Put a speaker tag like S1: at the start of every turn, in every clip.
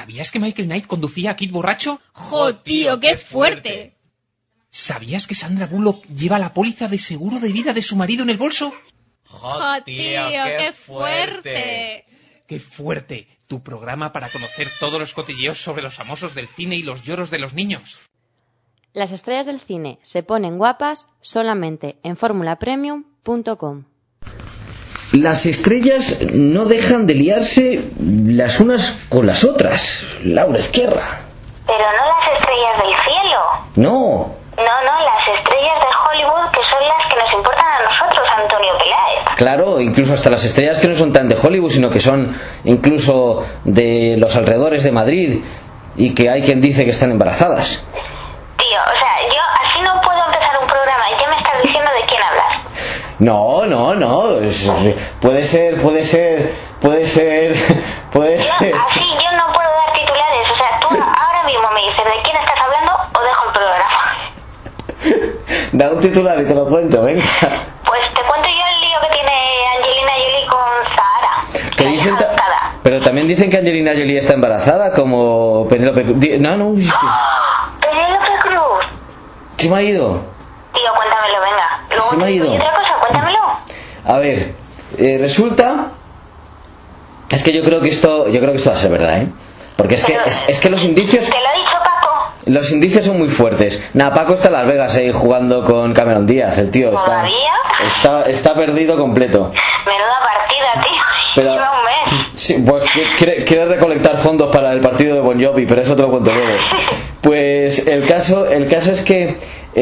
S1: ¿Sabías que Michael Knight conducía a Kid borracho?
S2: ¡Jo, tío, qué fuerte!
S1: ¿Sabías que Sandra Bullock lleva la póliza de seguro de vida de su marido en el bolso?
S2: ¡Jo, tío, qué fuerte!
S1: ¡Qué fuerte! Tu programa para conocer todos los cotilleos sobre los famosos del cine y los lloros de los niños.
S3: Las estrellas del cine se ponen guapas solamente en formulapremium.com.
S4: Las estrellas no dejan de liarse las unas con las otras. Laura Ezquerra.
S5: Pero no las estrellas del cielo.
S4: No.
S5: No, las estrellas de Hollywood, que son las que nos importan a nosotros, Antonio Peláez.
S4: Claro, incluso hasta las estrellas que no son tan de Hollywood, sino que son incluso de los alrededores de Madrid y que hay quien dice que están embarazadas.
S5: Tío, o sea, yo así no puedo empezar un programa y ya me estás diciendo de quién hablas.
S4: No. Puede ser.
S5: Yo así yo no puedo dar titulares. O sea, tú ahora mismo me dices de quién estás hablando o dejo el programa.
S4: Da un titular y te lo cuento, venga.
S5: Pues te cuento yo el lío que tiene Angelina Jolie con Zahara.
S4: Que dicen pero también dicen que Angelina Jolie está embarazada, como Penélope Cruz. No.
S5: Penélope Cruz.
S4: Se me ha ido.
S5: Tío, cuéntamelo, venga. Luego
S4: Se me ha ido.
S5: ¿Y otra cosa? Cuéntamelo.
S4: A ver, resulta... Es que yo creo que esto va a ser verdad, ¿eh? Porque es que los indicios...
S5: ¿Te lo ha dicho Paco?
S4: Los indicios son muy fuertes. Paco está en Las Vegas ahí jugando con Cameron Díaz. El tío está perdido completo.
S5: Menuda partida, tío.
S4: Pero,
S5: lleva un mes.
S4: Sí, pues quiere recolectar fondos para el partido de Bon Jovi, pero eso te lo cuento luego. Pues el caso es que...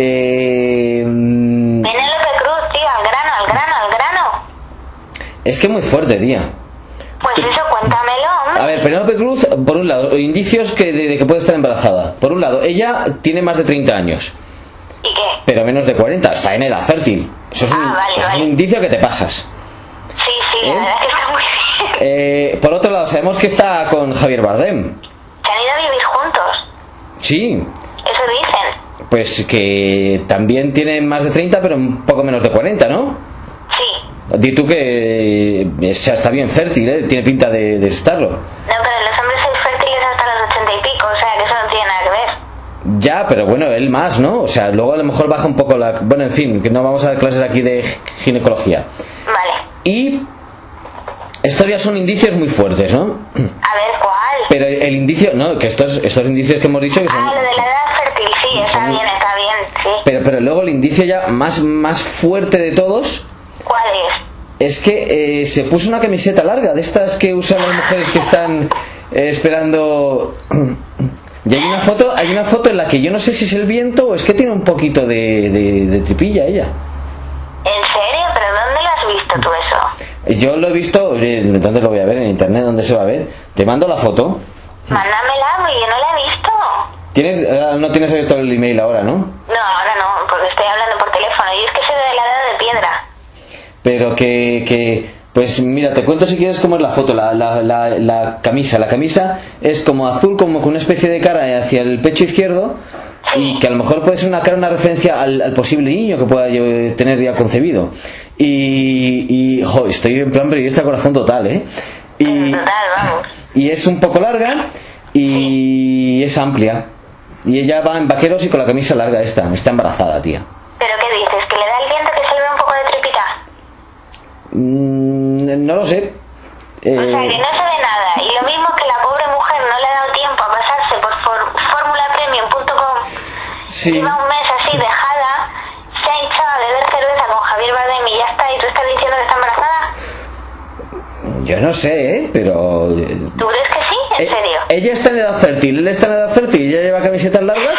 S5: Penélope Cruz, tío, al grano.
S4: Es que muy fuerte, tía.
S5: Pues eso, cuéntamelo, hombre.
S4: A ver, Penélope Cruz, por un lado, indicios de que puede estar embarazada. Por un lado, ella tiene más de 30 años.
S5: ¿Y qué?
S4: Pero menos de 40, está en edad fértil. Eso es un indicio que te pasas.
S5: Sí, la verdad es que está muy bien.
S4: Por otro lado, sabemos que está con Javier Bardem.
S5: ¿Que han ido a vivir juntos?
S4: Sí.
S5: Eso dicen.
S4: Pues que también tiene más de 30, pero un poco menos de 40, ¿no?
S5: Sí.
S4: Di tú que está bien fértil, ¿eh? Tiene pinta de estarlo.
S5: No, pero los hombres son fértiles hasta los 80 y pico, o sea, que eso no tiene nada que ver.
S4: Ya, pero bueno, él más, ¿no? O sea, luego a lo mejor baja un poco la... Bueno, en fin, que no vamos a dar clases aquí de ginecología.
S5: Vale.
S4: Y estos ya son indicios muy fuertes, ¿no?
S5: A ver, ¿cuál?
S4: Pero el indicio... No, que estos indicios que hemos dicho que son...
S5: Lo de la edad fértil, sí, está bien, sí.
S4: Pero luego el indicio ya más fuerte de todos...
S5: ¿Cuál
S4: es que se puso una camiseta larga, de estas que usan las mujeres que están esperando... Y hay una foto en la que yo no sé si es el viento o es que tiene un poquito de tripilla ella.
S5: ¿En serio? ¿Pero dónde lo has visto tú eso?
S4: Yo lo he visto... ¿Dónde lo voy a ver? ¿En internet? ¿Dónde se va a ver? Te mando la foto.
S5: Mándamela, porque yo no la he visto.
S4: No tienes abierto el email ahora, ¿no?
S5: No, ahora no, porque estoy hablando por teléfono y es que soy de la edad de piedra.
S4: Pero pues mira, te cuento si quieres cómo es la foto, la camisa. La camisa es como azul, como con una especie de cara hacia el pecho izquierdo, y que a lo mejor puede ser una referencia al posible niño que pueda tener ya concebido. Y estoy en plan periodista corazón total, ¿eh?
S5: Total, vamos.
S4: Y es un poco larga y es amplia. Y ella va en vaqueros y con la camisa larga está embarazada, tía.
S5: ¿Pero qué dices? ¿Que le da el viento que se le ve un poco de tripita?
S4: No lo sé.
S5: O sea, que no se ve nada. Y lo mismo que la pobre mujer no le ha dado tiempo a pasarse por formulapremium.com.
S4: Sí.
S5: Lleva un mes así dejada, se ha hinchado a beber cerveza con Javier Bardem y ya está. ¿Y tú estás diciendo que está embarazada?
S4: Yo no sé, pero...
S5: ¿Tú crees que sí? ¿En serio?
S4: Ella está en edad fértil, él está en edad fértil y ella lleva camisetas largas.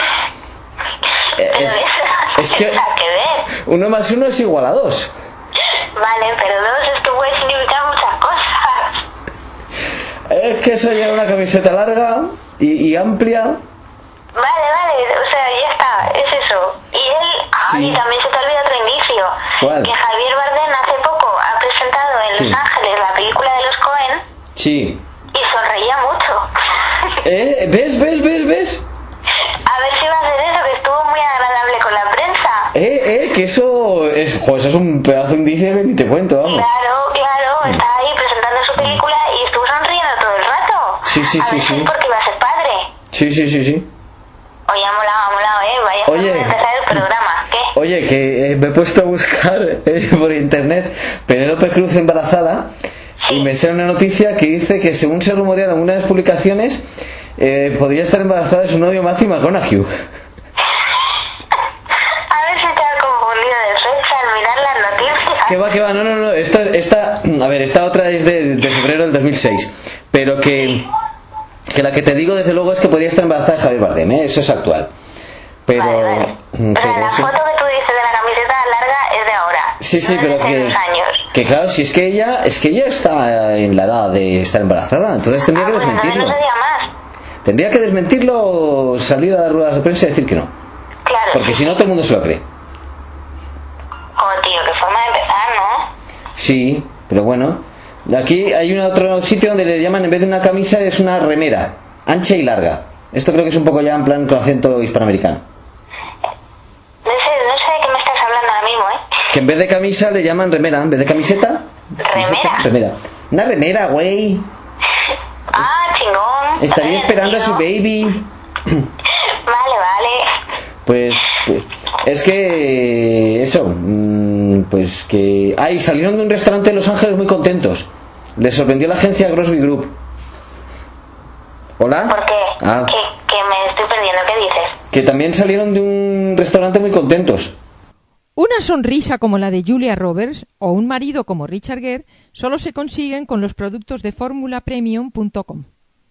S4: Es que 1 más 1 es igual a 2.
S5: Vale, pero 2 es que puede significar muchas cosas.
S4: Es que eso lleva una camiseta larga y amplia.
S5: Vale, o sea, ya está, es eso. Y él, y también se te olvida otro indicio.
S4: ¿Cuál?
S5: Que Javier Bardem hace poco ha presentado en Los Ángeles la película de los Coen.
S4: Sí.
S5: Y sonreía mucho.
S4: ¿Ves?
S5: A ver si va a hacer eso, que estuvo muy agradable con la prensa.
S4: Que eso es un pedazo de indicio que ni te cuento, vamos.
S5: Claro, está ahí presentando su película y estuvo sonriendo todo el rato.
S4: Sí.
S5: Porque va a ser
S4: Sí.
S5: Oye, ha molado, vaya forma de empezar el programa. ¿Qué?
S4: Oye, que me he puesto a buscar por internet Penélope Cruz embarazada y me sale una noticia que dice que según se rumorea en algunas publicaciones podría estar embarazada de su novio Matthew McConaughey.
S5: A ver si te has confundido de fecha al mirar las noticias.
S4: Que va, no. Esta otra es de febrero del 2006. Pero que la que te digo desde luego es que podría estar embarazada de Javier Bardem, eso es actual. Pero,
S5: vale. Pero la foto que tú dices de la camiseta larga es de ahora.
S4: Sí,
S5: no
S4: pero
S5: de hace 2 años.
S4: que claro, si es que ella está en la edad de estar embarazada, entonces tendría que desmentirlo.
S5: No sería más.
S4: Tendría que desmentirlo, salir a dar ruedas de prensa y decir que no.
S5: Claro.
S4: Porque si no, todo el mundo se lo cree.
S5: Oh, tío, qué forma de empezar, ¿no?
S4: Sí, pero bueno. Aquí hay otro sitio donde le llaman, en vez de una camisa, es una remera, ancha y larga. Esto creo que es un poco ya en plan con acento hispanoamericano.
S5: No sé de qué me estás hablando ahora mismo,
S4: Que en vez de camisa le llaman remera, en vez de camiseta.
S5: ¿Remera?
S4: Una remera, güey.
S5: Ah, chingón.
S4: Estaría esperando a su baby.
S5: Vale.
S4: Pues es que eso, pues que salieron de un restaurante en Los Ángeles muy contentos. Les sorprendió la agencia Grosby Group. ¿Hola?
S5: ¿Por qué? Que me estoy perdiendo, ¿qué dices?
S4: Que también salieron de un restaurante muy contentos.
S6: Una sonrisa como la de Julia Roberts o un marido como Richard Gere solo se consiguen con los productos de formulapremium.com.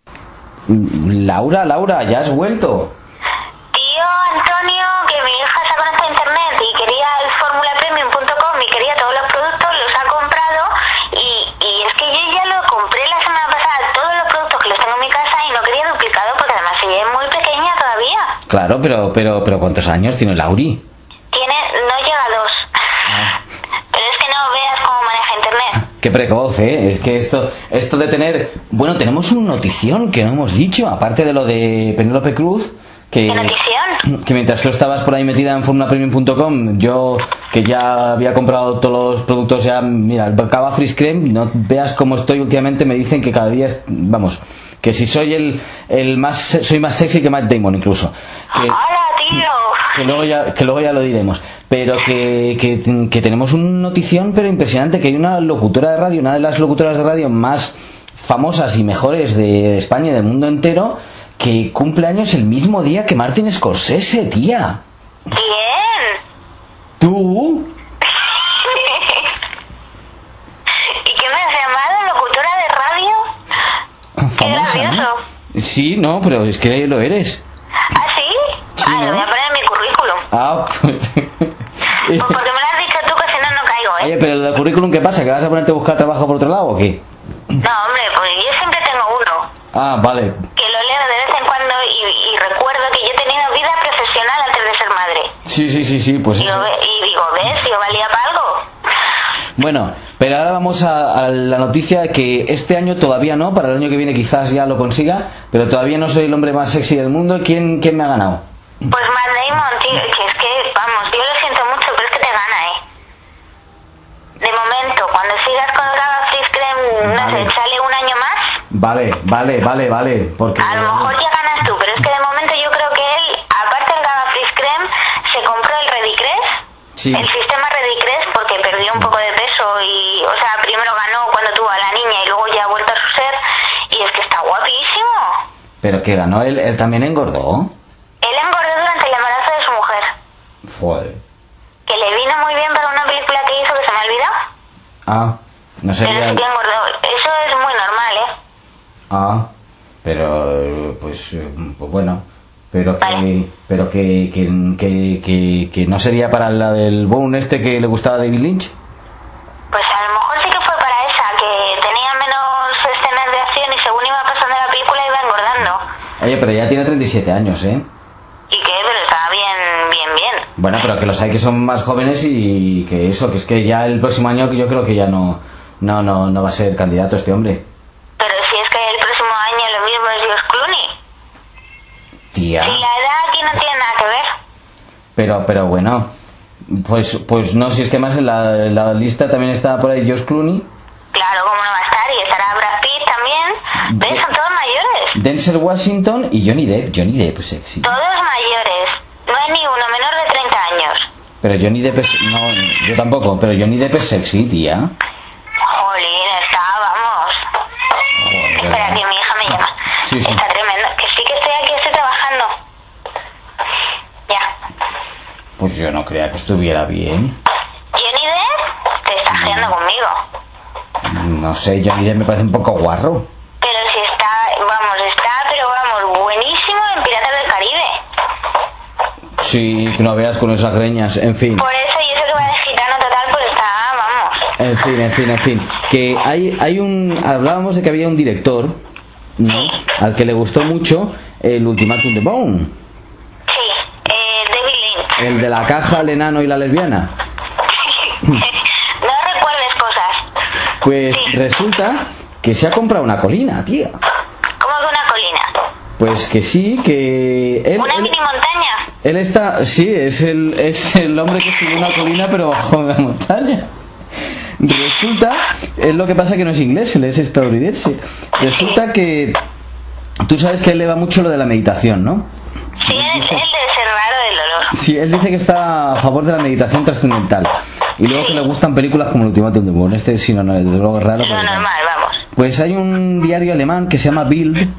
S4: Laura, ya has vuelto.
S5: Tío Antonio, que mi hija se ha conectado a internet y quería el formulapremium.com y quería todos los productos, los ha comprado y es que yo ya lo compré la semana pasada, todos los productos que los tengo en mi casa y no quería duplicado porque además ella es muy pequeña todavía.
S4: Claro, pero ¿cuántos años tiene Lauri?
S5: No llega a 2. Pero es que no veas cómo maneja internet.
S4: Qué precoz, ¿eh? Es que esto de tener... Bueno, tenemos una notición que no hemos dicho, aparte de lo de Penélope Cruz,
S5: ¿Qué notición?
S4: Que mientras tú estabas por ahí metida en formulapremium.com, yo que ya había comprado todos los productos ya, mira, el Cava Freeze Creme, no veas cómo estoy últimamente, me dicen que cada día que si soy soy más sexy que Matt Damon incluso.
S5: ¡Hola, tío!
S4: Que luego ya lo diremos. Pero que tenemos una notición pero impresionante, que hay una locutora de radio, una de las locutoras de radio más famosas y mejores de España y del mundo entero, que cumple años el mismo día que Martin Scorsese, tía.
S5: ¿Quién?
S4: ¿Tú?
S5: ¿Y qué me has llamado? ¿Locutora de radio?
S4: Famosa,
S5: ¡Qué gracioso!
S4: ¿no? Sí, no, pero es que lo eres.
S5: ¿Ah, sí?
S4: Sí,
S5: Lo
S4: ¿no?
S5: voy a poner en mi currículum.
S4: Ah, pues...
S5: Pues porque me lo has dicho tú, que si no caigo, ¿eh?
S4: Oye, pero el currículum, ¿qué pasa? ¿Que vas a ponerte a buscar trabajo por otro lado o qué?
S5: No, hombre, pues yo siempre tengo uno.
S4: Ah, vale.
S5: Que lo leo de vez en cuando y recuerdo que yo he tenido vida profesional antes de ser madre.
S4: Sí, pues
S5: Y digo, ¿ves? Yo valía para algo.
S4: Bueno, pero ahora vamos a la noticia que este año todavía no, para el año que viene quizás ya lo consiga, pero todavía no soy el hombre más sexy del mundo. ¿Quién me ha ganado?
S5: Pues Matt Damon, tío, que es que, vamos, yo lo siento mucho, pero es que te gana, ¿eh? De momento, cuando sigas con el Cava Freeze Creme, no sé, sale un año más.
S4: Vale, porque...
S5: A lo mejor ya ganas tú, pero es que de momento yo creo que él, aparte del Cava Freeze Creme, se compró el Redicres,
S4: Sí.
S5: el sistema Redicres, porque perdió un poco de peso y, o sea, primero ganó cuando tuvo a la niña y luego ya ha vuelto a su ser, y es que está guapísimo.
S4: Pero que ganó él también engordó.
S5: Él engordó durante el embarazo de su mujer.
S4: Joder.
S5: Que le vino muy bien para una película que hizo que se me ha olvidado.
S4: Ah, no sé.
S5: Pero sí que engordó. Eso es muy normal, ¿eh?
S4: Ah, pero pues bueno, pero que no sería para la del Bone que le gustaba a David Lynch.
S5: Pues a lo mejor sí que fue para esa, que tenía menos escenas de acción y según iba pasando la película iba engordando.
S4: Oye, pero ya tiene 37 años, ¿eh?
S5: ¿Y qué? Pero estaba bien.
S4: Bueno, pero que los hay que son más jóvenes y que eso, que es que ya el próximo año que yo creo que ya no va a ser candidato este hombre.
S5: Pero si es que el próximo año lo mismo es George Clooney.
S4: Tía.
S5: Si la edad aquí no tiene nada que ver.
S4: Pero bueno, pues no, si es que más en la lista también está por ahí George Clooney.
S5: Claro, ¿cómo no va a estar? Y estará Brad Pitt también. ¿Ves? Son todos mayores.
S4: Denzel Washington y Johnny Depp. Johnny Depp sexy.
S5: Todos mayores. No hay ni uno menor de 30 años.
S4: Pero Johnny Depp es... No, yo tampoco, pero Johnny Depp es sexy, tía.
S5: Jolín, vamos.
S4: Joder,
S5: Espera, que mi hija me llama.
S4: Sí.
S5: Está tremendo. Que sí que estoy aquí, estoy trabajando. Ya.
S4: Pues yo no creía que estuviera bien.
S5: ¿Johnny Depp? Te estás riendo conmigo.
S4: No sé, Johnny Depp me parece un poco guarro.
S5: Pero si pero buenísimo en Piratas del Caribe.
S4: Sí, que no veas con esas greñas, en fin.
S5: Por eso, y eso que va de gitano total, pues está, vamos.
S4: En fin. Que hay un... Hablábamos de que había un director, ¿no? Al que le gustó mucho el Ultimátum de Bourne.
S5: Sí, David Lynch.
S4: El de la caja, el enano y la lesbiana.
S5: No recuerdes cosas.
S4: Pues
S5: Sí.
S4: resulta que se ha comprado una colina, tía.
S5: ¿Cómo que una colina?
S4: Pues que sí, que él...
S5: ¿Una mini montaña?
S4: Él está... Sí, es el hombre que sube una colina pero bajo la montaña. Resulta... Es lo que pasa que no es inglés, él es estadounidense. Resulta que... Tú sabes que él le va mucho lo de la meditación, ¿no?
S5: Sí, él debe ser raro del olor.
S4: Sí, él dice que está a favor de la meditación trascendental. Y luego que le gustan películas como el Ultimátum de Bourne. Este sí, no, desde luego es raro.
S5: Lo normal, vamos.
S4: Pues hay un diario alemán que se llama Bild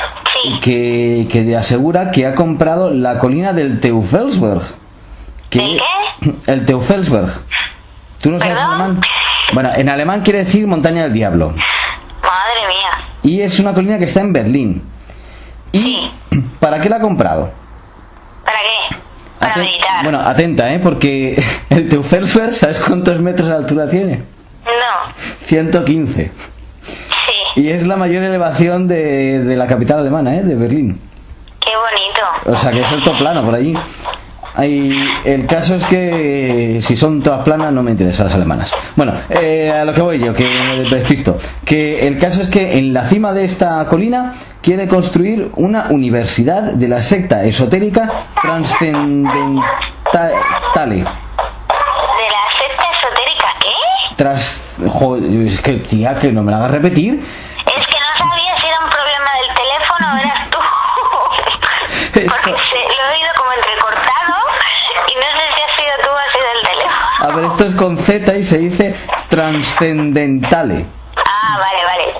S4: que asegura que ha comprado la colina del Teufelsberg.
S5: ¿El qué?
S4: El Teufelsberg. ¿Tú no sabes
S5: ¿Perdón?
S4: alemán? Bueno, en alemán quiere decir montaña del diablo.
S5: Madre mía.
S4: Y es una colina que está en Berlín. ¿Y para qué la ha comprado?
S5: ¿Para qué? Para meditar.
S4: Bueno, atenta, porque el Teufelsberg, ¿sabes cuántos metros de altura tiene?
S5: No.
S4: 115.
S5: Sí.
S4: Y es la mayor elevación de la capital alemana, de Berlín.
S5: Qué bonito.
S4: O sea que es alto plano por allí. El caso es que si son todas planas no me interesan las alemanas. Bueno, a lo que voy yo, que me despisto. Que el caso es que en la cima de esta colina quiere construir una universidad de la secta esotérica Transcendentale.
S5: ¿De la secta esotérica qué?
S4: Joder, es que tía, que no me la hagas repetir.
S5: Es que no sabía si era un problema del teléfono o eras tú. Porque lo he oído como entrecortado y no sé si has sido tú o has sido el teléfono.
S4: A ver, esto es con Z y se dice Transcendentale.
S5: Ah, vale.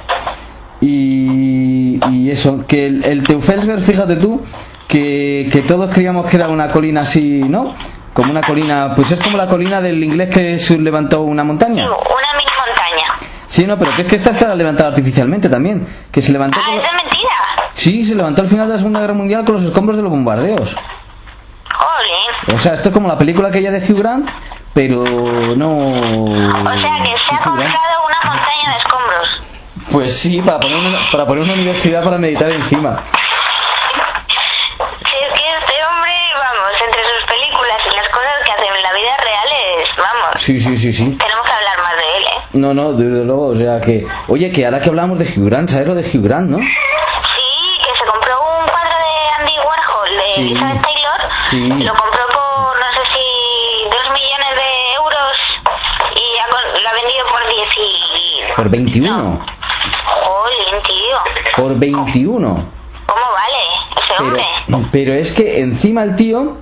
S4: Y eso, que el Teufelsberg, fíjate tú, que todos creíamos que era una colina así, ¿no? Como una colina, pues es como la colina del inglés que se levantó una montaña.
S5: Una mini montaña.
S4: Sí, no, pero que es que esta está levantada artificialmente también. Que se levantó.
S5: Ah, ¿es de mentira?
S4: Sí, se levantó al final de la Segunda Guerra Mundial con los escombros de los bombardeos.
S5: Jolín.
S4: O sea, esto es como la película aquella de Hugh Grant, pero no.
S5: O sea que se ha comprado una montaña de escombros.
S4: Pues sí, para poner una universidad para meditar encima.
S5: Si es que este hombre, vamos, entre sus películas y las cosas que hace en la vida real es, vamos.
S4: Sí.
S5: Tenemos que hablar más de él, ¿eh?
S4: No, desde luego, o sea que... Oye, que ahora que hablamos de Hugh Grant, ¿sabes lo de Hugh Grant, no?
S5: Sí, que se compró un cuadro de Andy Warhol de Elizabeth Taylor.
S4: Sí.
S5: Lo compró por, no sé si, 2 millones de euros y lo ha vendido por 10 y...
S4: Por 21.
S5: No. Jolín, tío.
S4: Por 21.
S5: ¿Cómo vale ese hombre?
S4: Pero es que encima el tío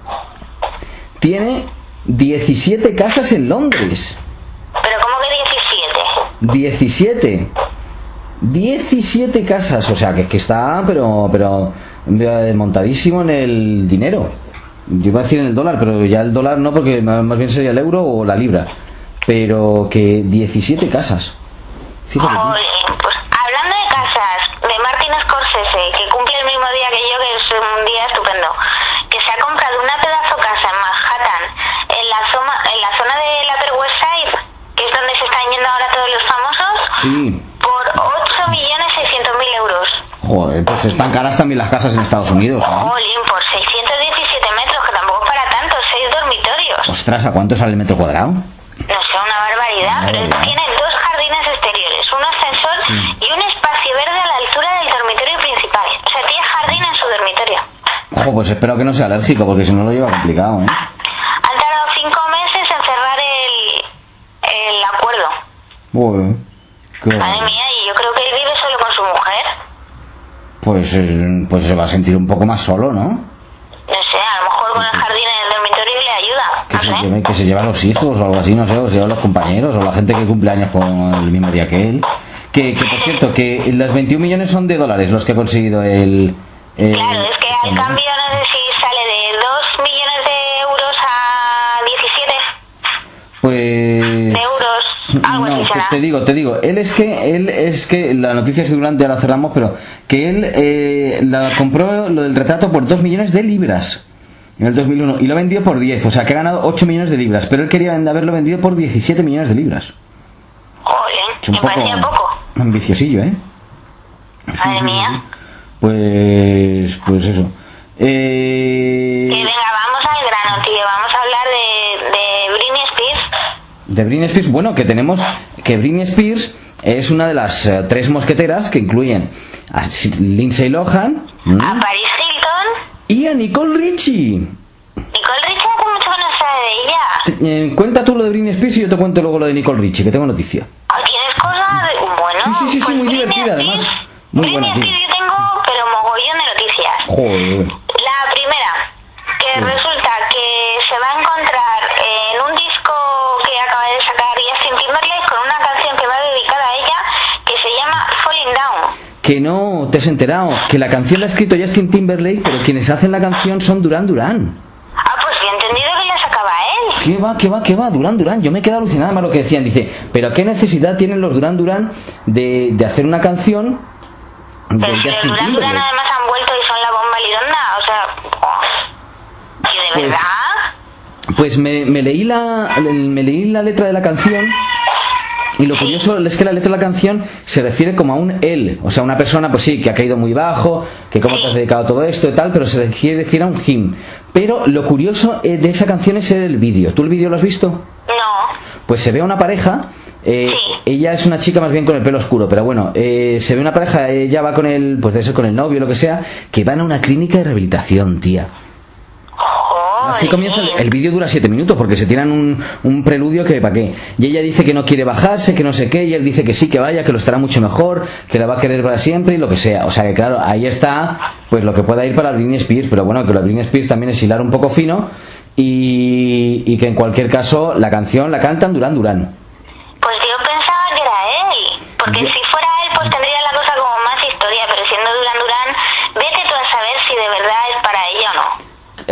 S4: tiene 17 casas en Londres.
S5: ¿Pero cómo que 17?
S4: 17 casas, o sea que está pero montadísimo en el dinero. Yo iba a decir en el dólar, pero ya el dólar no, porque más bien sería el euro o la libra. Pero que 17 casas. Fíjate tú.
S5: Jolín, pues hablando de casas, de Martin Scorsese, que cumple el mismo día que yo, que es un día estupendo, que se ha comprado una pedazo casa en Manhattan, en la zona del Upper West Side, que es donde se están yendo ahora todos los famosos,
S4: Sí.
S5: por 8.600.000 euros.
S4: Joder, pues están caras también las casas en Estados Unidos, ¿eh?
S5: Jolín, por 617 metros, que tampoco es para tanto, 6 dormitorios.
S4: Ostras, ¿a cuánto sale el metro cuadrado?
S5: No sé, una barbaridad, pero tiene 2 jardines exteriores, un ascensor y un espacio verde a la altura del dormitorio principal. O sea, tiene jardín en su dormitorio.
S4: Ojo, pues espero que no sea alérgico, porque si no lo lleva complicado, ¿eh?
S5: Han tardado 5 meses en cerrar el acuerdo.
S4: Bueno,
S5: Madre mía, y yo creo que él vive solo con su mujer.
S4: pues se va a sentir un poco más solo, ¿no?
S5: No sé, a lo mejor con el jardín en el dormitorio le ayuda.
S4: Que se lleva a los hijos o algo así, no sé, o se lleva a los compañeros o la gente que cumple años con el mismo día que él. Que por cierto, que los 21 millones son de dólares los que ha conseguido el
S5: claro, es que al cambio no sé si sale de 2 millones de euros a 17.
S4: Pues...
S5: de euros, algo así será.
S4: Te digo, él es que la noticia es gigante, ahora cerramos, pero que él compró lo del retrato por 2 millones de libras en el 2001 y lo vendió por 10, o sea que ha ganado 8 millones de libras, pero él quería haberlo vendido por 17 millones de libras.
S5: Joder, me parecía poco.
S4: Ambiciosillo, ¿eh?
S5: Madre mía.
S4: Pues eso.
S5: Que venga, vamos al grano, tío. Vamos a hablar de Britney Spears.
S4: De Britney Spears, bueno, que tenemos que Britney Spears es una de las 3 mosqueteras que incluyen a Lindsay Lohan,
S5: a Paris Hilton
S4: y a Nicole Richie.
S5: Nicole Richie hace mucho que no sabe de ella.
S4: Cuenta tú lo de Britney Spears y yo te cuento luego lo de Nicole Richie, que tengo noticia.
S5: ¿Tienes cosas? Bueno,
S4: sí,
S5: pues
S4: muy divertida además. Muy buena,
S5: Britney Spears yo tengo, pero mogollón de noticias.
S4: Joder.
S5: La primera, que resulta que se va a encontrar en un disco que acaba de sacar Justin Timberlake con una canción que va dedicada a ella que se llama Falling Down.
S4: Que no te has enterado, que la canción la ha escrito Justin Timberlake, pero quienes hacen la canción son Duran Duran.
S5: Ah, pues yo he entendido que la sacaba él.
S4: ¿Qué va? Duran Duran. Yo me he quedado alucinada más lo que decían. Dice, pero ¿qué necesidad tienen los Duran Duran de hacer una canción de
S5: pero
S4: Justin
S5: si los Duran
S4: Timberlake?
S5: Duran además han vuelto y son la bomba lironda, o sea... ¿Y de verdad?
S4: Pues me leí la letra de la canción. Y lo curioso es que la letra de la canción se refiere como a un él, o sea, una persona, pues sí, que ha caído muy bajo, que cómo te has dedicado a todo esto y tal, pero se le quiere decir a un him. Pero lo curioso de esa canción es el vídeo. ¿Tú el vídeo lo has visto?
S5: No.
S4: Pues se ve a una pareja, ella es una chica más bien con el pelo oscuro, pero bueno, se ve una pareja, ella va con el, pues debe ser con el novio o lo que sea, que van a una clínica de rehabilitación, tía. Así comienza el vídeo, dura 7 minutos porque se tiran un preludio que para qué. Y ella dice que no quiere bajarse, que no sé qué, y él dice que sí, que vaya, que lo estará mucho mejor, que la va a querer para siempre y lo que sea. O sea que claro, ahí está pues lo que pueda ir para Britney Spears, pero bueno, que la Britney Spears también es hilar un poco fino y que en cualquier caso la canción la cantan Duran Duran.
S5: Pues yo pensaba que era él, porque si fuera él pues tendría la cosa como más historia, pero siendo Duran Duran, vete tú a saber si de verdad es para ella o no.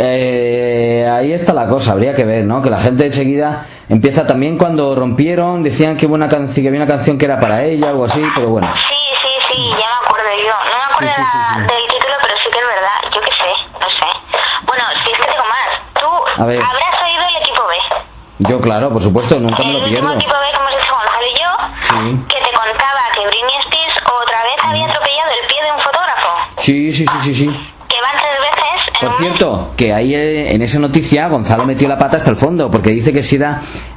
S4: Ahí está la cosa, habría que ver, ¿no? Que la gente enseguida empieza también cuando rompieron, decían que, que había una canción que era para ella o algo así, pero bueno.
S5: Sí, ya me acuerdo yo. No me acuerdo del título, pero sí que es verdad. Yo qué sé, no sé. Bueno, si es que tengo más. Tú habrás oído el equipo B.
S4: Yo, claro, por supuesto, nunca me lo pierdo.
S5: El último equipo B que hemos hecho Gonzalo y yo, que te contaba que Britney Spears otra vez había atropellado el pie de un fotógrafo.
S4: Sí.
S5: Que van 3 veces.
S4: Por cierto, que ahí en esa noticia Gonzalo metió la pata hasta el fondo, porque dice que si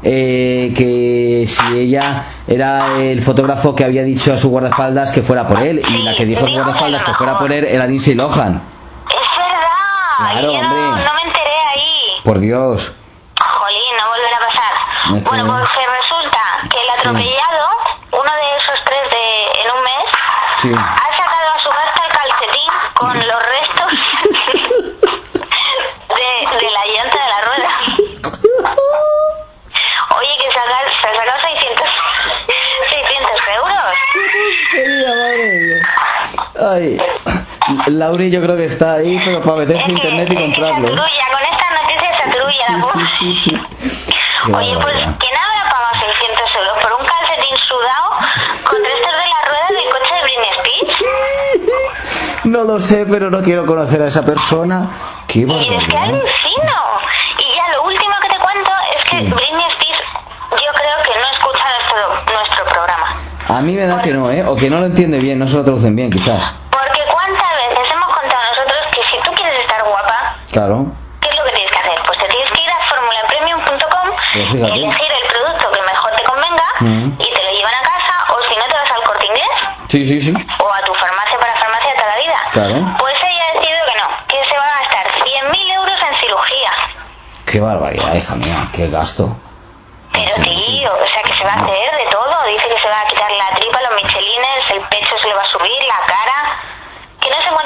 S4: ella era el fotógrafo que había dicho a su guardaespaldas que fuera por él, y la que dijo a su guardaespaldas que fuera por él era Lindsay Lohan.
S5: Es verdad.
S4: Claro,
S5: yo
S4: hombre.
S5: No me enteré ahí.
S4: Por Dios.
S5: Jolín, no volverá a pasar. Bueno, pues resulta que el atropellado, uno de esos 3 en un mes, ha sacado a subasta el calcetín con los restos de la llanta de la rueda. Oye, que se ha sacado 600 euros.
S4: Ay, Lauri yo creo que está ahí, pero para meterse en internet y comprarlo.
S5: Con esta noticia se atrulla la voz. Oye, pues ¿quién habrá pagado 600 euros por un calcetín sudado con restos de la rueda del coche de Britney Spears?
S4: No lo sé, pero no quiero conocer a esa persona. Qué barbaridad.
S5: Y es que alucino. Y ya lo último que te cuento es que Britney Spears, yo creo que no escucha nuestro programa.
S4: A mí me da que no, o que no lo entiende bien, no se lo traducen bien, quizás.
S5: Porque cuántas veces hemos contado nosotros que si tú quieres estar guapa,
S4: claro,
S5: ¿qué es lo que tienes que hacer? Pues te tienes que ir a formulapremium.com, elegir el producto que mejor te convenga y te lo llevan a casa, o si no te vas al Corte Inglés.
S4: Sí.
S5: O a tu farmacia para farmacia de toda la vida.
S4: Claro.
S5: Pues ella ha decidido que no, que se va a gastar 100.000 euros en cirugía.
S4: Qué barbaridad, hija mía, qué gasto.
S5: Pero tío, o sea que se va a hacer de todo. Dice que se va a quitar la tripa, los michelines, el pecho se le va a subir, la cara. Que no se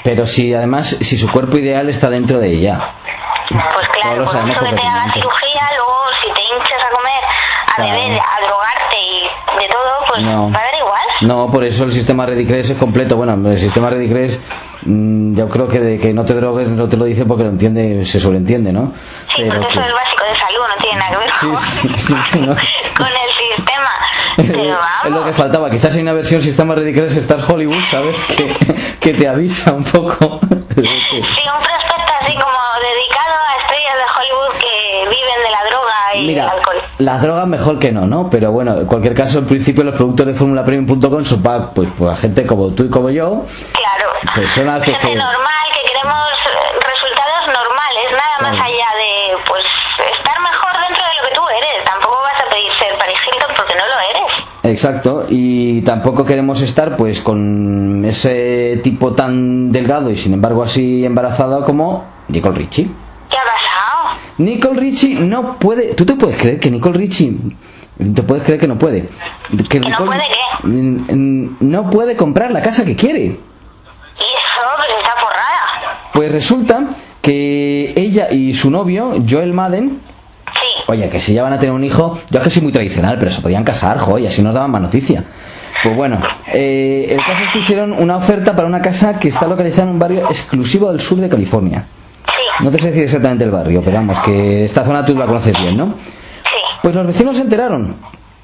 S4: Pero si además, si su cuerpo ideal está dentro de ella.
S5: Pues claro, por mucho que te hagas cirugía, luego si te hinchas a comer, a beber, a drogarte y de todo, pues va a dar igual.
S4: No, por eso el sistema Redicres es completo. Bueno, el sistema Redicres, yo creo que de que no te drogues no te lo dice porque lo entiende, se sobreentiende, ¿no?
S5: Sí, pero porque eso es básico de salud, no tiene nada que ver con,
S4: ¿no?
S5: con el sistema. Pero vamos.
S4: Es lo que faltaba. Quizás hay una versión sistema Redicres Stars Hollywood, ¿sabes? Que te avisa un poco.
S5: Sí, un prospecto así como dedicado a estrellas de Hollywood que viven de la droga y el alcohol.
S4: Las drogas mejor que no, pero bueno, en cualquier caso, en principio los productos de formulapremium.com son para pues a gente como tú y como yo.
S5: Claro.
S4: Personas
S5: gente normal, que queremos resultados normales, nada más allá de pues estar mejor dentro de lo que tú eres. Tampoco vas a pedir ser Paris Hilton porque no lo eres.
S4: Exacto, y tampoco queremos estar pues con ese tipo tan delgado y sin embargo así embarazada como Nicole Richie.
S5: ¿Qué ha pasado?
S4: Nicole Richie no puede. ¿Tú te puedes creer que Nicole Richie te puedes creer que no puede?
S5: ¿Que Nicole, no puede qué?
S4: No puede comprar la casa que quiere.
S5: ¿Y eso? Pero está forrada.
S4: Pues resulta que ella y su novio Joel Madden, oye, que si ya van a tener un hijo, yo es que soy muy tradicional, pero se podían casar, joder, así nos daban más noticia. Pues bueno, el caso es que hicieron una oferta para una casa que está localizada en un barrio exclusivo del sur de California. No te sé decir exactamente el barrio, pero vamos, que esta zona tú la conoces bien, ¿no? Pues los vecinos se enteraron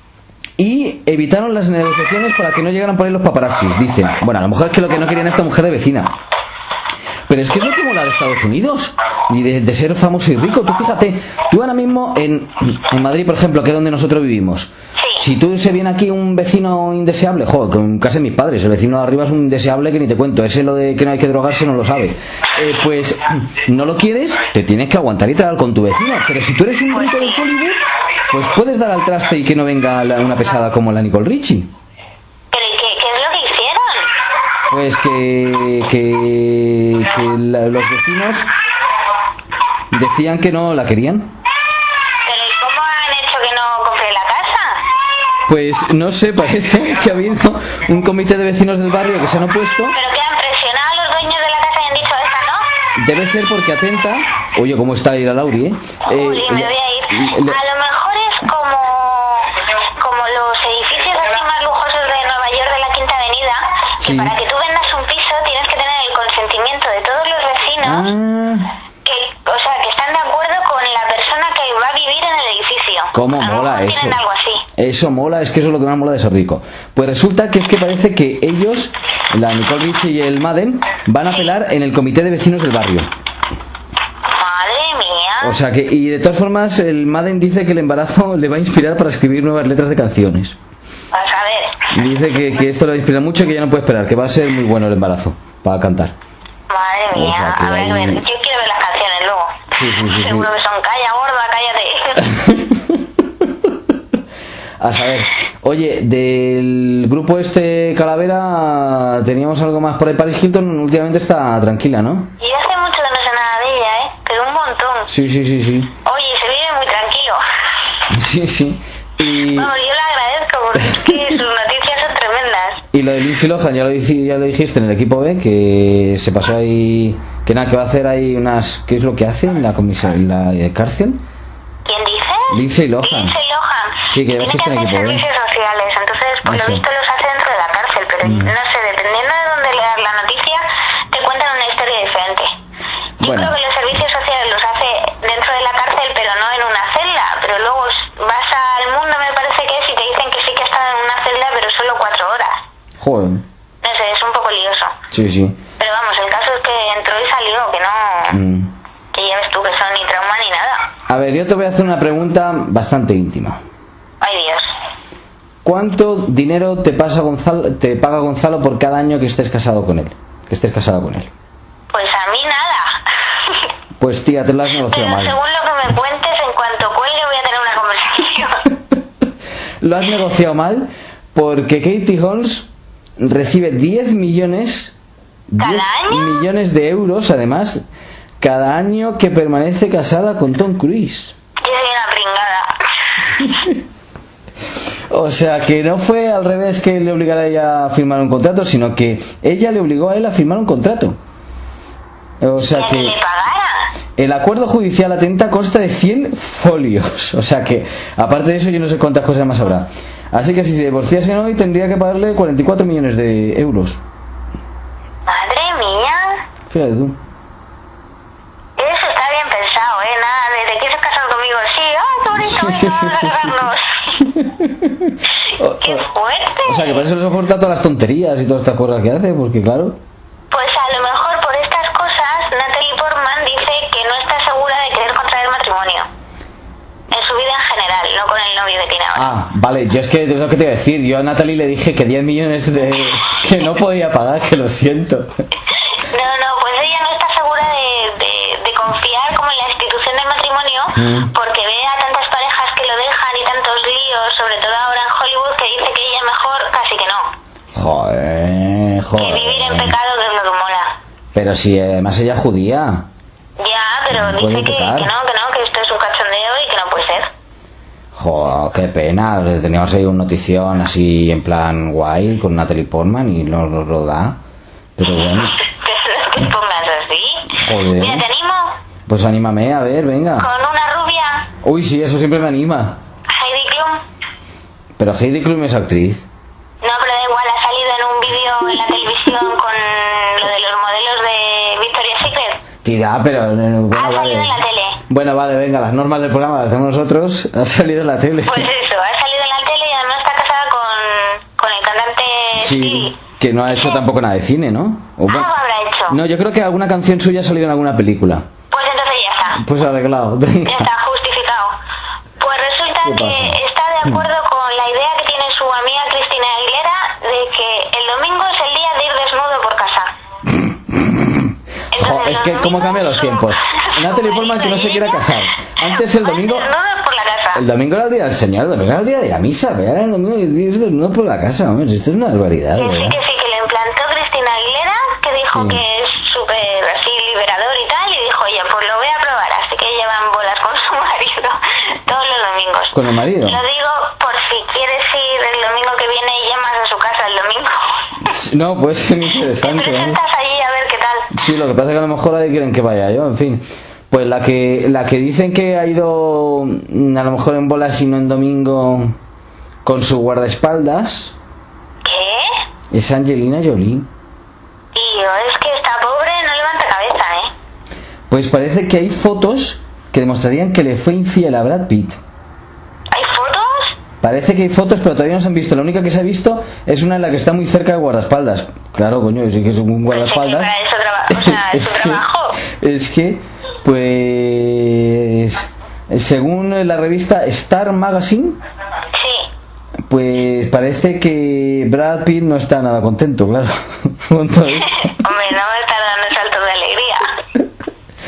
S4: y evitaron las negociaciones para que no llegaran por ahí los paparazzis. Dicen, bueno, a lo mejor es que lo que no querían esta mujer de vecina. Pero es que es lo que mola de Estados Unidos y de ser famoso y rico. Tú fíjate, tú ahora mismo en Madrid, por ejemplo, que es donde nosotros vivimos, si tú se viene aquí un vecino indeseable, joder, en casa de mis padres, el vecino de arriba es un indeseable que ni te cuento, ese lo de que no hay que drogarse no lo sabe, pues no lo quieres, te tienes que aguantar y tratar con tu vecino. Pero si tú eres un rico de Hollywood, pues puedes dar al traste y que no venga una pesada como la Nicole Richie. Pues que los vecinos decían que no la querían.
S5: ¿Pero y cómo han hecho que no compre la casa?
S4: Pues no sé, parece que ha habido un comité de vecinos del barrio que se han opuesto.
S5: ¿Pero que han presionado a los dueños de la casa y han dicho esta no?
S4: Debe ser porque atenta. Oye, ¿cómo está ir a Lauri,
S5: Uy, me voy a ir. A lo mejor es como los edificios así más lujosos de Nueva York de la Quinta Avenida, que para que tú vendas un piso tienes que tener el consentimiento de todos los vecinos, que están de acuerdo con la persona que va a vivir en el edificio.
S4: ¿Cómo mola eso?
S5: Tienen algo así.
S4: Eso mola, es que eso es lo que más mola de ser rico. Pues resulta que es que parece que ellos, la Nicole Richie y el Madden, van a apelar en el comité de vecinos del barrio.
S5: Madre mía.
S4: O sea que, y de todas formas, el Madden dice que el embarazo le va a inspirar para escribir nuevas letras de canciones.
S5: Vas a ver.
S4: Dice que esto le va a inspirar mucho y que ya no puede esperar, que va a ser muy bueno el embarazo para cantar.
S5: Madre mía, o sea, a ver, yo quiero ver las canciones luego.
S4: Sí.
S5: Seguro que son calla gorda, cállate.
S4: A saber, oye, del grupo Calavera, teníamos algo más por ahí. Paris Hilton últimamente está tranquila, ¿no?
S5: Y hace mucho que no sé nada de ella, pero un montón.
S4: Sí.
S5: Oye, se vive muy tranquilo.
S4: Sí. Y...
S5: Bueno, yo le agradezco porque es que sus noticias son tremendas.
S4: Y lo de Lindsay Lohan, ya lo dijiste en el equipo B, que se pasó ahí, que nada, que va a hacer ahí unas... ¿Qué es lo que hace en la comisión, en la cárcel?
S5: ¿Quién dice?
S4: Lindsay Lohan. Sí, que ya lo dijiste en el equipo B.
S5: Servicios sociales, entonces por lo visto los hace dentro de la cárcel, pero no sé, dependiendo de dónde leas la noticia, te cuentan una historia diferente. Yo creo que los servicios sociales los hace dentro de la cárcel, pero no en una celda, pero luego vas al mundo, me parece que es, y te dicen que sí que está en una celda, pero solo 4 horas.
S4: Joder.
S5: No sé, es un poco lioso.
S4: Sí.
S5: Pero vamos, el caso es que entró y salió, que no... Que ya ves tú que son ni trauma ni nada.
S4: A ver, yo te voy a hacer una pregunta bastante íntima.
S5: Ay, Dios.
S4: ¿Cuánto dinero te paga Gonzalo por cada año que estés casado con él?
S5: Pues a mí nada.
S4: Pues tía, te lo has negociado mal.
S5: Pero según lo que me cuentes, en cuanto cuelgue voy a tener una conversación.
S4: Lo has negociado mal porque Katie Holmes recibe 10 millones...
S5: ¿Cada año?
S4: Millones de euros, además, cada año que permanece casada con Tom Cruise.
S5: Yo soy una pringada.
S4: O sea, que no fue al revés que le obligara a ella a firmar un contrato, sino que ella le obligó a él a firmar un contrato. O sea
S5: que le pagara.
S4: El acuerdo judicial atenta consta de 100 folios. O sea que, aparte de eso, yo no sé cuántas cosas más habrá. Así que si se divorciasen hoy, tendría que pagarle 44 millones de euros.
S5: Madre mía.
S4: Fíjate tú.
S5: Eso está bien pensado, nada de te quieres casar conmigo, sí, qué bonito, vamos a ¡qué fuerte!
S4: O sea que por eso le soporta todas las tonterías y todas estas cosas que hace, porque claro.
S5: Pues a lo mejor por estas cosas Natalie Portman dice que no está segura de querer contraer matrimonio en su vida en general, no con el novio que tiene ahora.
S4: Ah, vale, yo es que es lo que te iba a decir. Yo a Natalie le dije que 10 millones que no podía pagar, que lo siento.
S5: No, pues ella no está segura de confiar como en la institución del matrimonio, porque ve a tantas parejas que lo dejan y tantos líos, sobre todo ahora en Hollywood, que dice que ella mejor casi que no.
S4: Joder.
S5: Que vivir en pecado, que es lo que mola.
S4: Pero si además ella es judía.
S5: Ya, pero dice que no, que esto es un cachondeo y que no puede ser.
S4: Joder, qué pena. Teníamos ahí una notición así en plan guay con Natalie Portman y no nos lo da. Pero bueno.
S5: Pero no te pongas así.
S4: Joder.
S5: Mira, ¿te animo?
S4: Pues anímame, a ver, venga.
S5: Con una rubia.
S4: Uy, sí, eso siempre me anima.
S5: Heidi Klum.
S4: Pero Heidi Klum es actriz.
S5: No, pero da igual, ha salido en un vídeo en la televisión con lo de los modelos de Victoria's Secret.
S4: Tira, pero bueno,
S5: Ha salido
S4: vale.
S5: en la tele.
S4: Bueno, vale, venga, las normas del programa las hacemos nosotros. Ha salido en la tele.
S5: Pues eso, ha salido en la tele y además está casada con el cantante
S4: Sí, que no ha hecho tampoco nada de cine, ¿no? O
S5: algo habrá hecho.
S4: No, yo creo que alguna canción suya ha salido en alguna película.
S5: Pues entonces ya está.
S4: Pues arreglado, venga.
S5: Ya está justificado. Pues resulta
S4: ¿Qué
S5: que
S4: pasa?
S5: está de acuerdo con la idea que tiene su amiga Cristina Aguilera de que el domingo es el día de ir desnudo por casa.
S4: Jo, es que cómo cambian los tiempos. Natalie Portman que no se quiera casar. Antes el domingo...
S5: Desnudo por la casa.
S4: El domingo era el día del Señor, el domingo era el día de la misa, vea, el domingo no por la casa, hombre, esto es una barbaridad,
S5: Que
S4: ¿verdad?
S5: sí, que lo implantó Cristina Aguilera, que dijo
S4: Sí.
S5: que es súper así liberador y tal, y dijo, oye, pues lo voy a probar, así que llevan bolas con su marido todos los domingos.
S4: ¿Con el marido?
S5: Lo digo por si quieres ir el domingo que viene y llamas a su casa el domingo.
S4: No, pues es
S5: Te
S4: interesante, ¿eh?
S5: presentas allí a ver qué tal.
S4: Sí, lo que pasa es que a lo mejor ahí quieren que vaya yo, en fin. Pues la que dicen que ha ido a lo mejor en bolas y no en domingo con su guardaespaldas
S5: ¿Qué?
S4: es Angelina Jolie.
S5: Y yo, es que está pobre, no levanta cabeza,
S4: Pues parece que hay fotos que demostrarían que le fue infiel a Brad Pitt.
S5: ¿Hay fotos?
S4: Parece que hay fotos, pero todavía no se han visto. La única que se ha visto es una en la que está muy cerca del guardaespaldas. Claro, coño, sí que es un guardaespaldas.
S5: Es su trabajo.
S4: Es que, pues, según la revista Star Magazine,
S5: Sí.
S4: pues parece que Brad Pitt no está nada contento, claro, con todo esto.
S5: Hombre, no me está dando saltos de alegría.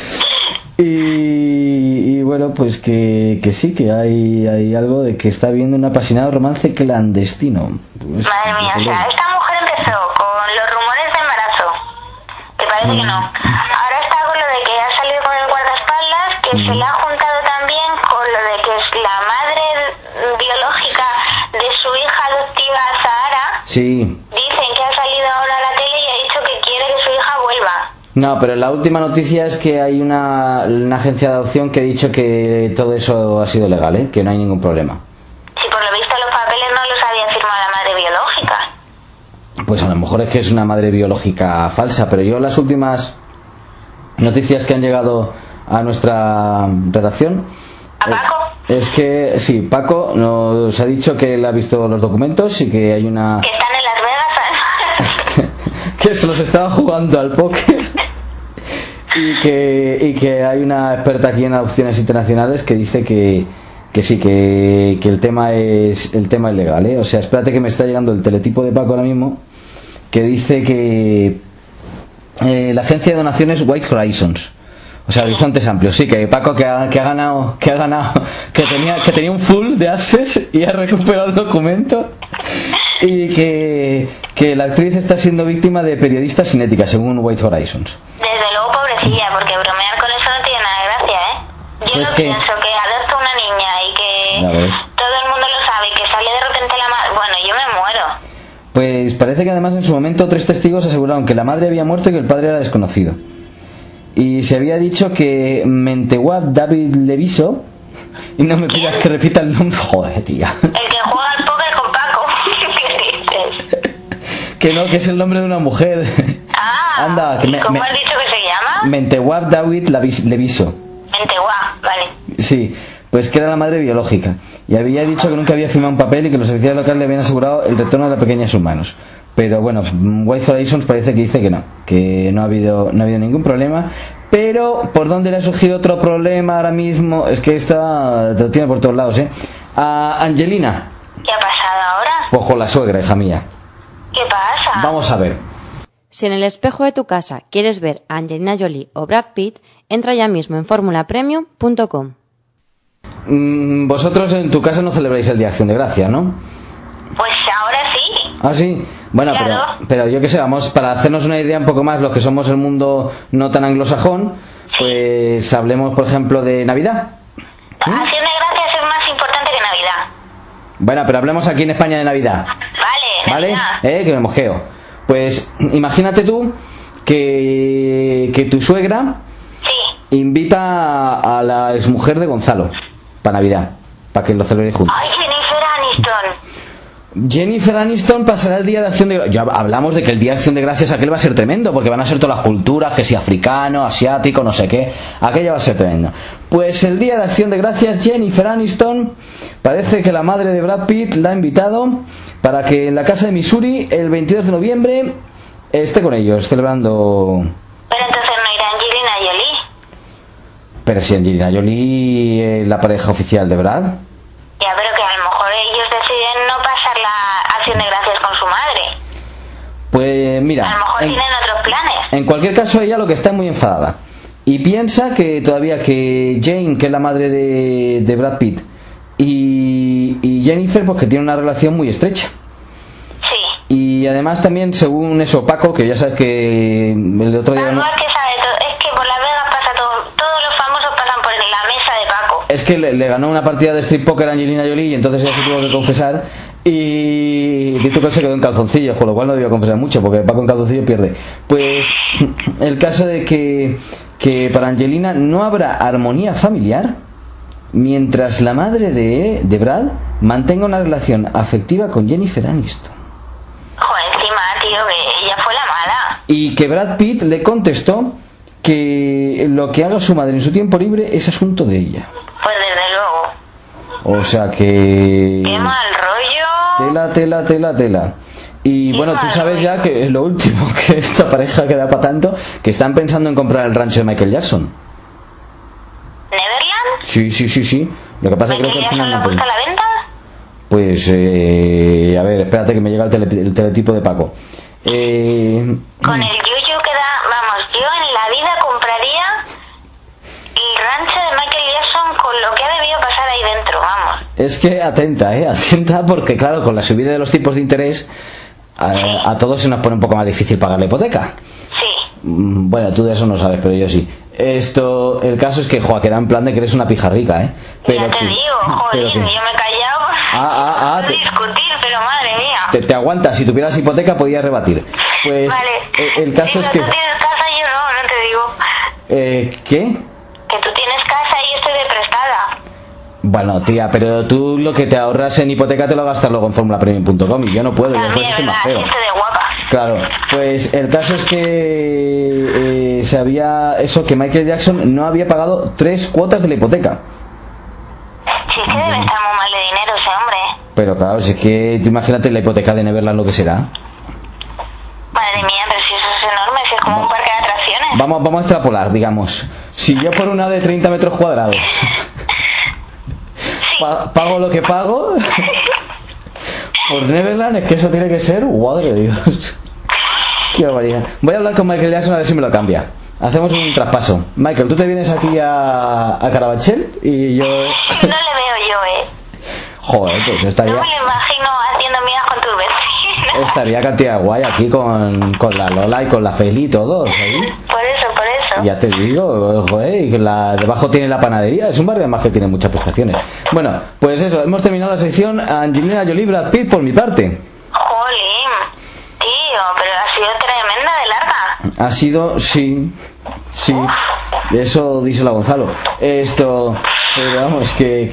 S4: Y bueno, pues que sí, que hay algo de que está viendo un apasionado romance clandestino. Pues,
S5: Madre mía, o sea, esta mujer empezó con los rumores de embarazo, que parece que no. Ahora está con lo de que ha salido con el guardaespaldas, que se le ha juntado también con lo de que es la madre biológica de su hija adoptiva Sahara.
S4: Sí.
S5: Dicen que ha salido ahora a la tele y ha dicho que quiere que su hija vuelva.
S4: No, pero la última noticia es que hay una agencia de adopción que ha dicho que todo eso ha sido legal, ¿eh? Que no hay ningún problema.
S5: Si por lo visto los papeles no los había firmado la madre biológica.
S4: Pues a lo mejor es que es una madre biológica falsa, pero yo las últimas noticias que han llegado a nuestra redacción...
S5: ¿A Paco?
S4: Es que, sí, Paco nos ha dicho que él ha visto los documentos y que hay una...
S5: Que están en Las Vegas.
S4: que se los estaba jugando al póker y que hay una experta aquí en adopciones internacionales que dice que sí, que el tema es legal, ¿eh? O sea, espérate que me está llegando el teletipo de Paco ahora mismo que dice que la agencia de donaciones White Horizons, o sea, Horizontes Amplios, sí, que Paco que ha ganado que tenía un full de access y ha recuperado el documento y que la actriz está siendo víctima de periodistas sin ética, según White Horizons.
S5: Desde luego, pobrecilla, porque bromear con eso no tiene nada de gracia, ¿eh? Yo
S4: Pues
S5: no
S4: que-
S5: pienso que adopta una niña y
S4: Ya
S5: que
S4: ves.
S5: todo el mundo lo sabe y que sale de repente la madre. Bueno, yo me muero.
S4: Pues parece que además en su momento 3 testigos aseguraron que la madre había muerto y que el padre era desconocido. Y se había dicho que Mentewab David Leviso, y no me pidas que repita el nombre, joder, tía.
S5: El que juega al póker con Paco. ¿Qué dices?
S4: Que no, que es el nombre de una mujer.
S5: Ah,
S4: anda, que
S5: ¿cómo has dicho que se llama?
S4: Mentewab David Leviso.
S5: Mentewab, vale.
S4: Sí, pues que era la madre biológica. Y había dicho que nunca había firmado un papel y que los oficiales locales le habían asegurado el retorno de la pequeña en sus manos. Pero bueno, White Horizons parece que dice que no ha habido ningún problema. Pero por dónde le ha surgido otro problema ahora mismo, es que esta te tiene por todos lados, a Angelina.
S5: ¿Qué ha pasado ahora?
S4: Pues con la suegra, hija mía.
S5: ¿Qué pasa?
S4: Vamos a ver.
S3: Si en el espejo de tu casa quieres ver a Angelina Jolie o Brad Pitt, entra ya mismo en formulapremium.com.
S4: Vosotros en tu casa no celebráis el Día de Acción de Gracias, ¿no?
S5: Pues ahora sí.
S4: Ah, sí. Bueno,
S5: Claro.
S4: pero yo qué sé, vamos, para hacernos una idea un poco más, los que somos el mundo no tan anglosajón, pues hablemos, por ejemplo, de Navidad.
S5: Acción de Gracias es más importante que Navidad.
S4: Bueno, pero hablemos aquí en España de Navidad.
S5: Vale,
S4: ¿Vale?
S5: Navidad.
S4: Que me mosqueo. Pues imagínate tú que tu suegra
S5: Sí.
S4: invita a la exmujer de Gonzalo para Navidad, para que lo celebréis juntos.
S5: Ay, Jennifer Aniston.
S4: Jennifer Aniston pasará el Día de Acción de Gracias. Ya hablamos de que el Día de Acción de Gracias aquel va a ser tremendo, porque van a ser todas las culturas, que si africano, asiático, no sé qué. Aquello va a ser tremendo. Pues el Día de Acción de Gracias, Jennifer Aniston, parece que la madre de Brad Pitt la ha invitado para que en la casa de Missouri, el 22 de noviembre, esté con ellos, celebrando...
S5: Pero entonces no irá Angelina Jolie.
S4: Pero si Angelina Jolie es la pareja oficial de Brad...
S5: Ya, pero que a lo mejor ellos deciden no pasar la Acción de Gracias con su madre.
S4: Pues mira...
S5: A lo mejor tienen otros planes.
S4: En cualquier caso, ella lo que está es muy enfadada. Y piensa que todavía que Jane, que es la madre de Brad Pitt, y Jennifer, pues que tiene una relación muy estrecha.
S5: Sí.
S4: Y además también, según eso, Paco, que ya sabes que el otro día...
S5: Paco es que sabe todo. Es que por Las Vegas pasa todo. Todos los famosos pasan por la mesa de Paco.
S4: Es que le ganó una partida de street poker a Angelina Jolie y entonces ella se tuvo que confesar. Y Dito que se quedó en calzoncillos, con lo cual no debió confesar mucho, porque Paco en calzoncillos pierde. Pues el caso de que para Angelina no habrá armonía familiar mientras la madre de Brad mantenga una relación afectiva con Jennifer Aniston.
S5: Joder, encima, tío, que ella fue la mala.
S4: Y que Brad Pitt le contestó que lo que haga su madre en su tiempo libre es asunto de ella.
S5: Pues desde luego.
S4: O sea que...
S5: Qué mal rollo.
S4: Tela. Y bueno, tú sabes ya que lo último, que esta pareja queda para tanto, que están pensando en comprar el rancho de Michael Jackson.
S5: ¿Neverland?
S4: Sí. Lo que pasa es que creo que al final
S5: ¿Lo
S4: no
S5: ha puesto a
S4: puede.
S5: la venta?
S4: Pues, a ver, espérate que me llega el teletipo de Paco.
S5: Con el yuyu que da... Vamos, yo en la vida compraría el rancho de Michael Jackson con lo que ha debido pasar ahí dentro, vamos.
S4: Es que atenta, porque claro, con la subida de los tipos de interés, a todos se nos pone un poco más difícil pagar la hipoteca.
S5: Sí.
S4: Bueno, tú de eso no sabes, pero yo sí. El caso es que, que da en plan de que eres una pija rica, Pero
S5: ya te digo, joder, yo me he callado. Discutir, pero madre mía.
S4: Te aguantas, si tuvieras hipoteca podías rebatir. Pues
S5: vale.
S4: el caso es que...
S5: Tú tienes casa y yo no te digo.
S4: ¿Qué?
S5: Que tú tienes casa y yo estoy de prestada.
S4: Bueno, tía, pero tú lo que te ahorras en hipoteca te lo gastas luego en formulapremium.com y yo no puedo,
S5: También,
S4: yo estoy más feo.
S5: gente de guapa.
S4: Claro, pues el caso es que que Michael Jackson no había pagado 3 cuotas de la hipoteca.
S5: Si es que debe estar muy mal de dinero ese hombre.
S4: Pero claro, si es que tú imagínate la hipoteca de Neverland lo que será.
S5: Madre mía, pero si eso es enorme, si es como un parque de atracciones.
S4: Vamos a extrapolar, digamos. Si yo por una de 30 metros cuadrados pago lo que pago por Neverland, es que eso tiene que ser, madre de Dios. Qué barbaridad. Voy a hablar con Michael Jackson a ver si me lo cambia. Hacemos un traspaso. Michael, tú te vienes aquí a Carabanchel y yo...
S5: No le veo yo,
S4: Joder, pues estaría...
S5: No me lo imagino haciendo migas con tus vecinos.
S4: Estaría cantidad guay aquí con la Lola y con la Feli y todo, ¿sabes?
S5: Por eso.
S4: Ya te digo, joder, y debajo tiene la panadería, es un barrio además que tiene muchas prestaciones. Bueno, pues eso, hemos terminado la sección Angelina Jolie, Brad Pitt por mi parte.
S5: Jolín, tío, pero ha sido tremenda de larga.
S4: Ha sido, sí, Sí, eso díselo a Gonzalo. Pero vamos, que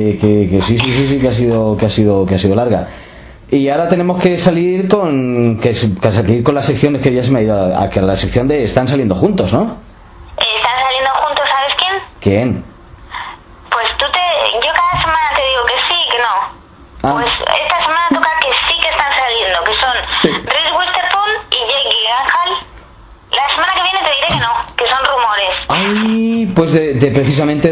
S4: sí, que ha sido larga. Y ahora tenemos que salir con las secciones que ya se me ha ido a la sección de están saliendo juntos, ¿no?
S5: ¿Están saliendo juntos, sabes quién?
S4: ¿Quién?
S5: Pues yo cada semana te digo que sí y que no. Pues esta semana toca que sí que están saliendo, que son Reese Witherspoon y Jake Gyllenhaal. La semana que viene te diré que no, que son rumores.
S4: Ay, pues precisamente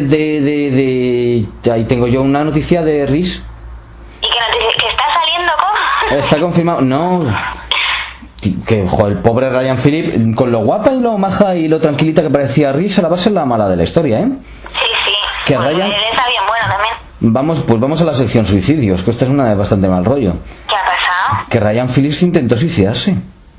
S4: de ahí tengo yo una noticia de Reese.
S5: ¿Y qué noticia? ¿Que está saliendo con?
S4: Está confirmado, no. Que joder, el pobre Ryan Phillippe, con lo guapa y lo maja y lo tranquilita que parecía Reese, a la base es la mala de la historia, ¿eh?
S5: Sí.
S4: Que
S5: pues
S4: Ryan...
S5: él está bien bueno también.
S4: Vamos a la sección suicidios, que esta es una de bastante mal rollo.
S5: ¿Qué ha pasado?
S4: Que Ryan Phillippe intentó suicidarse.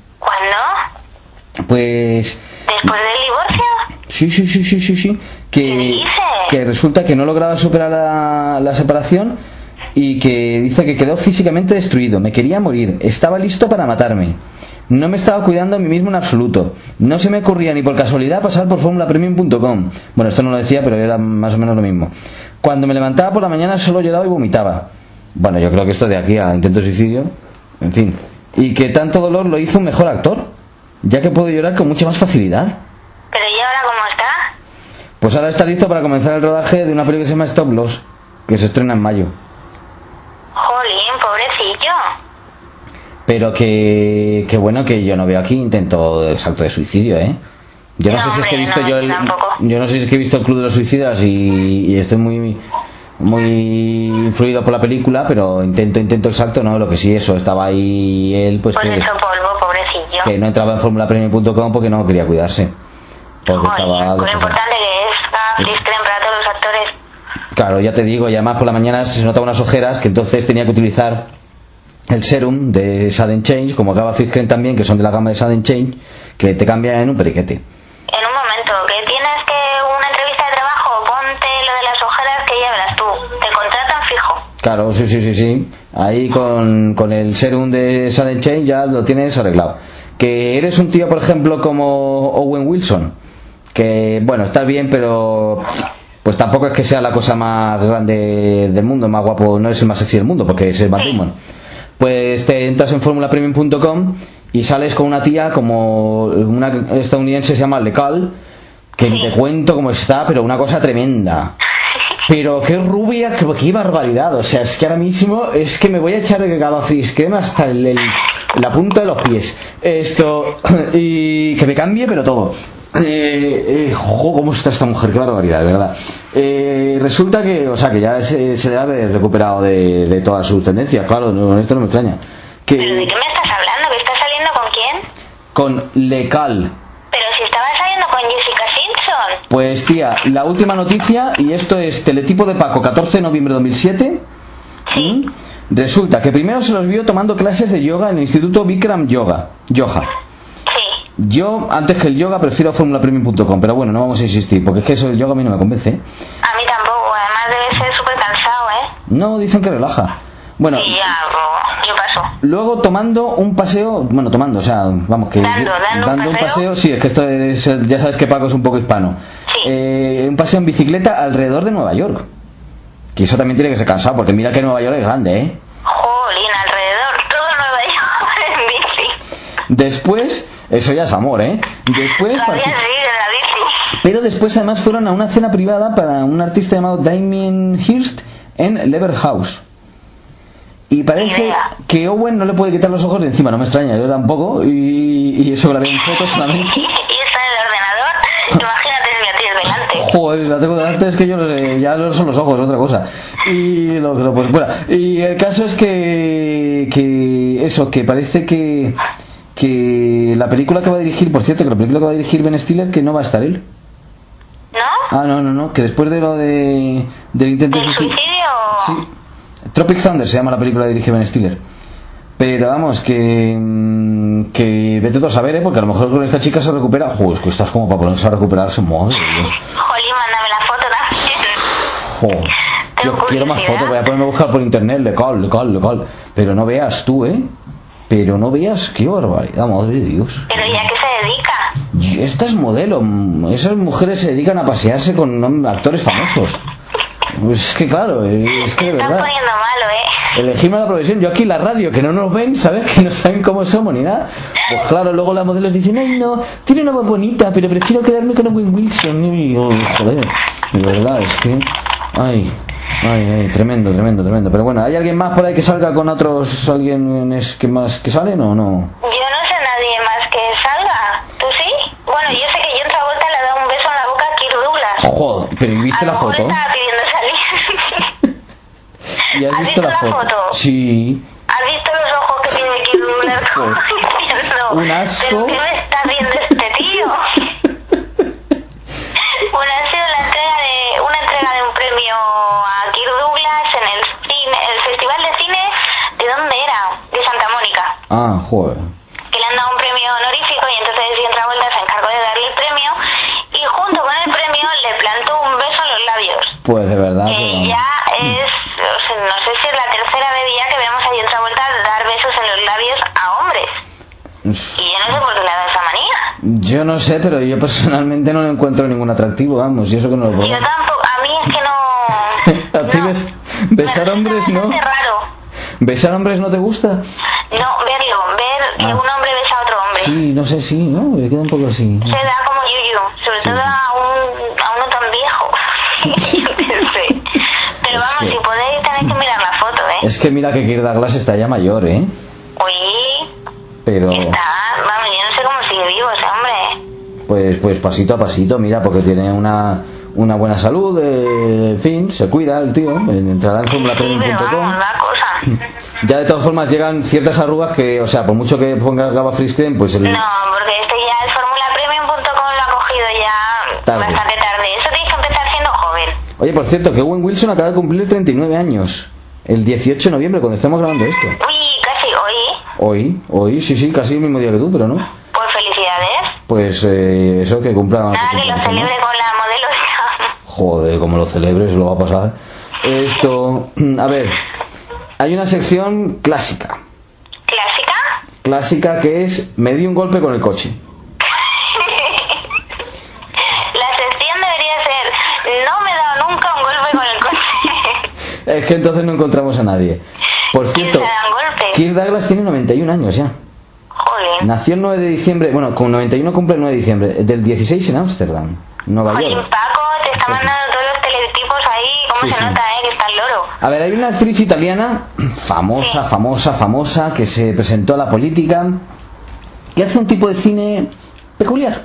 S5: ¿Cuándo?
S4: Pues...
S5: ¿Después del divorcio?
S4: Sí.
S5: ¿Qué dices?
S4: Que resulta que no lograba superar la separación y que dice que quedó físicamente destruido. Me quería morir. Estaba listo para matarme. No me estaba cuidando a mí mismo en absoluto. No se me ocurría ni por casualidad pasar por formulapremium.com. Bueno, esto no lo decía, pero era más o menos lo mismo. Cuando me levantaba por la mañana solo lloraba y vomitaba. Bueno, yo creo que esto de aquí a intento de suicidio, en fin. Y que tanto dolor lo hizo un mejor actor, ya que puedo llorar con mucha más facilidad.
S5: ¿Pero y ahora cómo está?
S4: Pues ahora está listo para comenzar el rodaje de una película que se llama Stop Loss, que se estrena en mayo.
S5: Jolín, pobrecillo.
S4: Pero que bueno, que yo no veo aquí intento exacto de suicidio, ¿eh? Yo no sé si es que he visto yo no sé si es que he visto el Club de los Suicidas y estoy muy influido por la película, pero intento exacto, no, lo que sí eso, estaba ahí él pues
S5: que hecho polvo, pobrecillo.
S4: Que no entraba en formulapremium.com porque no quería cuidarse. Porque estaba
S5: lo importante que es feliz creen para todos los actores.
S4: Claro, ya te digo, y además por la mañana se notaban unas ojeras que entonces tenía que utilizar el serum de Sudden Change, como acaba Phil Crane también, que son de la gama de Sudden Change, que te cambia en un periquete.
S5: En un momento, que tienes que una entrevista de trabajo, ponte lo de las ojeras que ya verás tú, te contratan fijo.
S4: Claro, sí. Ahí con el serum de Sudden Change ya lo tienes arreglado. Que eres un tío, por ejemplo, como Owen Wilson, que bueno, está bien, pero pues tampoco es que sea la cosa más grande del mundo, más guapo, no es el más sexy del mundo, porque es el Matt Damon. Pues te entras en formulapremium.com y sales con una tía como una estadounidense, se llama Lecal, que ni te cuento cómo está, pero una cosa tremenda. Pero qué rubia, qué barbaridad. O sea, es que ahora mismo es que me voy a echar el Gabafris crema hasta la punta de los pies. Y que me cambie, pero todo. ¿Cómo está esta mujer? Qué barbaridad, de verdad. Resulta que, o sea, que ya se debe haber recuperado de todas sus tendencias. Claro, esto no me extraña.
S5: ¿Pero de qué me estás hablando? ¿Que estás saliendo con quién?
S4: Con Lecal.
S5: Pero si estabas saliendo con Jessica Simpson.
S4: Pues tía, la última noticia, y esto es Teletipo de Paco, 14 de noviembre de 2007.
S5: Sí.
S4: Resulta que primero se los vio tomando clases de yoga en el Instituto Bikram Yoga. Yo, antes que el yoga, prefiero formulapremium.com, pero bueno, no vamos a insistir, porque es que eso del yoga a mí no me convence.
S5: A mí tampoco, además debe ser súper cansado, ¿eh?
S4: No, dicen que relaja. Bueno,
S5: y ya, yo paso.
S4: Luego tomando un paseo, o sea, vamos, que dando un paseo, sí, es que esto es, ya sabes que Paco es un poco hispano. Sí. Un paseo en bicicleta alrededor de Nueva York. Que eso también tiene que ser cansado, porque mira que Nueva York es grande, ¿eh?
S5: Jolín, alrededor, todo Nueva York en bici.
S4: Después, eso ya es amor, ¿eh? Después pero después además fueron a una cena privada para un artista llamado Damien Hirst en Lever House. Y parece que Owen no le puede quitar los ojos de encima, no me extraña, yo tampoco, y eso grabé en fotos solamente.
S5: Y está en el ordenador, imagínate si la tienes delante.
S4: Joder, la tengo delante, es que yo ya no son los ojos, otra cosa. Y pues bueno, y el caso es que parece que la película que va a dirigir, por cierto, que la película que va a dirigir Ben Stiller, que no va a estar él.
S5: ¿No?
S4: Ah, no, que después de lo del intento de
S5: suicidio.
S4: Sí. Tropic Thunder se llama la película que dirige Ben Stiller. Pero vamos, que vete tú a saber, porque a lo mejor con esta chica se recupera. Joder, es que estás como para ponerse a recuperarse, madre de Dios.
S5: Jolín, mándame la foto también.
S4: Joder, yo quiero más fotos, voy a ponerme a buscar por internet, legal. Pero no veas tú, pero no veas, qué barbaridad, madre de Dios.
S5: Pero ya que se dedica.
S4: esta es modelo. Esas mujeres se dedican a pasearse con actores famosos. Pues es que claro, es que de verdad.
S5: Te estás poniendo malo,
S4: Elegimos la profesión. Yo aquí la radio, que no nos ven, ¿sabes? Que no saben cómo somos ni nada. Pues claro, luego las modelos dicen, ay no, tiene una voz bonita, pero prefiero quedarme con Owen Wilson. Y digo, joder, de verdad, es que... Ay, tremendo. Pero bueno, ¿hay alguien más por ahí que salga con otros, alguien que más que salen o no?
S5: Yo no sé nadie más que salga. ¿Tú sí? Bueno, yo sé que John Travolta le ha dado un beso en la boca a Kirk Douglas.
S4: Joder, pero ¿viste la foto?
S5: Estaba pidiendo salir.
S4: ¿Y has visto la foto? Sí.
S5: ¿Has visto los ojos que tiene Kirk Douglas?
S4: Un asco.
S5: ¿Pero qué me está viendo este tío? Bueno, ha sido una entrega de un premio a Kirk Douglas en el Festival de Cine, ¿de dónde era? De Santa Mónica.
S4: Ah, joder.
S5: Que le han dado un premio honorífico y entonces John Travolta se encargó de darle el premio y junto con el premio le plantó un beso en los labios.
S4: Pues de verdad.
S5: Que ya es, o sea, no sé si es la tercera vez ya que vemos a John Travolta dar besos en los labios a hombres. Y yo no sé por qué le ha dado esa manía.
S4: Yo no sé, pero yo personalmente no le encuentro ningún atractivo, vamos, y eso que no lo puedo.
S5: Yo tampoco, a mí es que no...
S4: ¿A ti besar hombres no?
S5: Es raro.
S4: ¿Besar hombres no te gusta?
S5: No, ver que un hombre besa a otro hombre.
S4: Sí, no sé, sí, ¿no? Me queda un poco así.
S5: Se da como yuyu, sobre todo a uno tan viejo. Pero vamos, si podéis tenéis que mirar la foto, ¿eh?
S4: Es que mira que Kirk Douglas está ya mayor, ¿eh?
S5: Uy,
S4: pero...
S5: vamos, yo no sé cómo sigue vivo ese hombre.
S4: Pues pasito a pasito, mira, porque tiene una buena salud, en fin, se cuida el tío, entrará en formulapremium.com. Ya de todas formas llegan ciertas arrugas que, o sea, por mucho que ponga Gaba Freeze Cream, pues el...
S5: No, porque el formulapremium.com lo ha cogido ya bastante tarde. Eso tienes que empezar siendo joven.
S4: Oye, por cierto, que Owen Wilson acaba de cumplir 39 años. El 18 de noviembre, cuando estamos grabando esto.
S5: Uy, casi
S4: Hoy, sí, casi el mismo día que tú, pero no.
S5: Pues felicidades.
S4: Pues eso, que cumpla...
S5: Nada, que lo celebre con la modelo.
S4: Joder, como lo celebres, lo va a pasar. Esto, a ver, hay una sección clásica.
S5: ¿Clásica?
S4: Clásica que es, me di un golpe con el coche.
S5: La sección debería ser, no me he dado nunca un golpe con el coche.
S4: Es que entonces no encontramos a nadie. Por cierto, Kirk Douglas tiene 91 años ya.
S5: Joder.
S4: Nació el 9 de diciembre, bueno, con 91 cumple el 9 de diciembre, del 16 en Ámsterdam, Nueva York.
S5: Oye, Paco, te está mandando todos los teletipos ahí, ¿cómo se nota, que está el loro?
S4: A ver, hay una actriz italiana, famosa, que se presentó a la política, que hace un tipo de cine peculiar.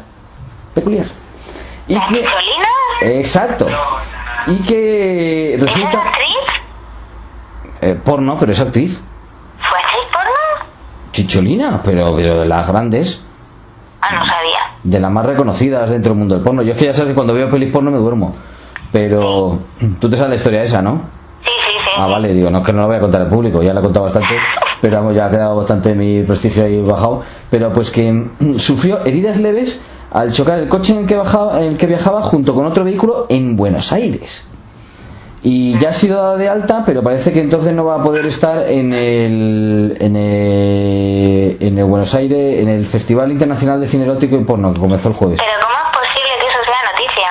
S4: Y
S5: ¿La
S4: que...
S5: Chicholina?
S4: Exacto. Y que resulta...
S5: ¿Es actriz?
S4: Porno, pero es actriz.
S5: ¿Fue actriz porno?
S4: Chicholina, pero de las grandes.
S5: Ah, no sabía.
S4: De las más reconocidas dentro del mundo del porno. Yo es que ya sabes que cuando veo pelis porno me duermo. Pero tú te sabes la historia esa, ¿no?
S5: Sí.
S4: Ah, vale, digo, no es que no la voy a contar al público, ya la he contado bastante, pero vamos, ya ha quedado bastante mi prestigio ahí bajado. Pero pues que sufrió heridas leves al chocar el coche en el que viajaba junto con otro vehículo en Buenos Aires. Y ya ha sido dada de alta, pero parece que entonces no va a poder estar en el Buenos Aires, en el Festival Internacional de Cine Erótico y Porno, que comenzó el jueves.
S5: ¿Pero cómo es posible que eso sea noticia?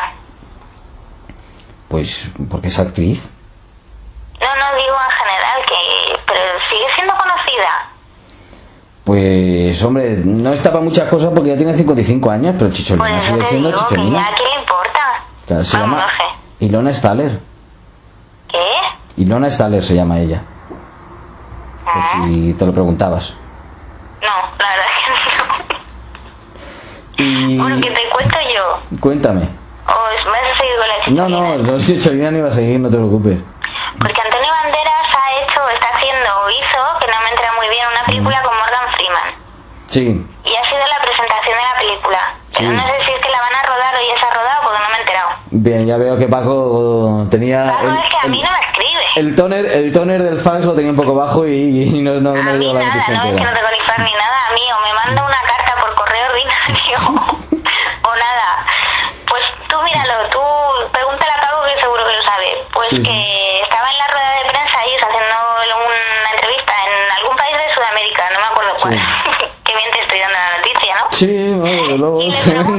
S4: Pues porque es actriz.
S5: No digo en general, pero sigue siendo conocida.
S4: Pues, hombre, no está para muchas cosas porque ya tiene 55 años, pero Chicholina
S5: Pues
S4: sigue siendo Chicholina.
S5: ¿A quién le importa?
S4: Claro, se llama
S5: no sé.
S4: Ilona Staller.
S5: ¿Qué?
S4: Ilona Staller se llama ella. Pues si te lo preguntabas.
S5: No, la verdad es que no.
S4: Y...
S5: Bueno, que te cuento yo.
S4: Cuéntame.
S5: ¿O vas a seguir con la Chicholina?
S4: No, Chicholina no iba a seguir, no te preocupes.
S5: Porque Antonio Banderas está haciendo o hizo, que no me entra muy bien, una película con Morgan Freeman.
S4: Sí.
S5: Y ha sido la presentación de la película. Pero no sé si es que la van a rodar o ya se ha rodado porque no me he enterado.
S4: Bien, ya veo que Paco tenía...
S5: Paco es que a mí no me escribe.
S4: El toner del fax lo tenía un poco bajo y no
S5: a mí
S4: digo la
S5: nada,
S4: noticia
S5: no es que no tengo ni fax ni nada. A mí o me manda una carta por correo ordinario o nada. Pues tú míralo, tú pregúntale a Paco que seguro que lo sabe. Pues sí. Que estaba en la rueda de prensa ahí haciendo una entrevista en algún país de Sudamérica, no me acuerdo cuál. Sí. Qué bien te estoy dando la noticia, ¿no?
S4: Sí, bueno, luego.
S5: Y le preguntan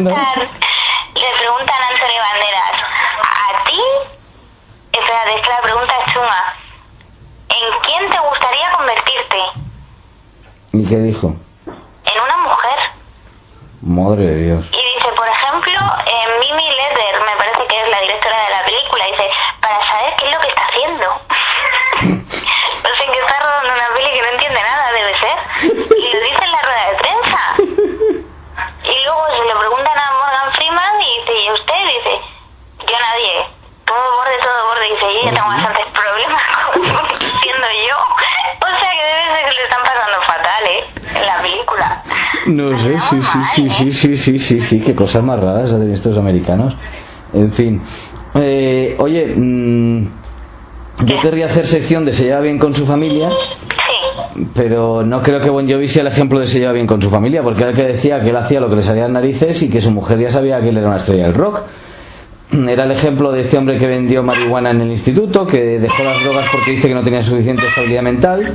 S5: preguntan a Antonio Banderas, ¿a ti? Espérate, es que la pregunta es chunga. ¿En quién te gustaría convertirte?
S4: ¿Y qué dijo?
S5: En una mujer.
S4: Madre de Dios.
S5: Y dice, por ejemplo, Mimi Leder, me parece que es la directora de la película, dice, para saber qué es lo que está haciendo. No sé, que está rodando una peli que no entiende nada, debe ser. Y lo dice en la rueda de prensa. Y luego se le preguntan a Morgan Freeman y dice, ¿y usted? Dice, yo nadie. Todo borde. Dice, yo ya tengo bastantes problemas siendo yo. O sea que debe ser que le están pasando fatal, en la película.
S4: No sé, sí, qué cosas más raras hacen estos americanos. En fin. Oye, yo querría hacer sección de se lleva bien con su familia, pero no creo que Bon Jovi sea el ejemplo de se lleva bien con su familia, porque era el que decía que él hacía lo que le salía a las narices y que su mujer ya sabía que él era una estrella del rock. Era el ejemplo de este hombre que vendió marihuana en el instituto, que dejó las drogas porque dice que no tenía suficiente estabilidad mental.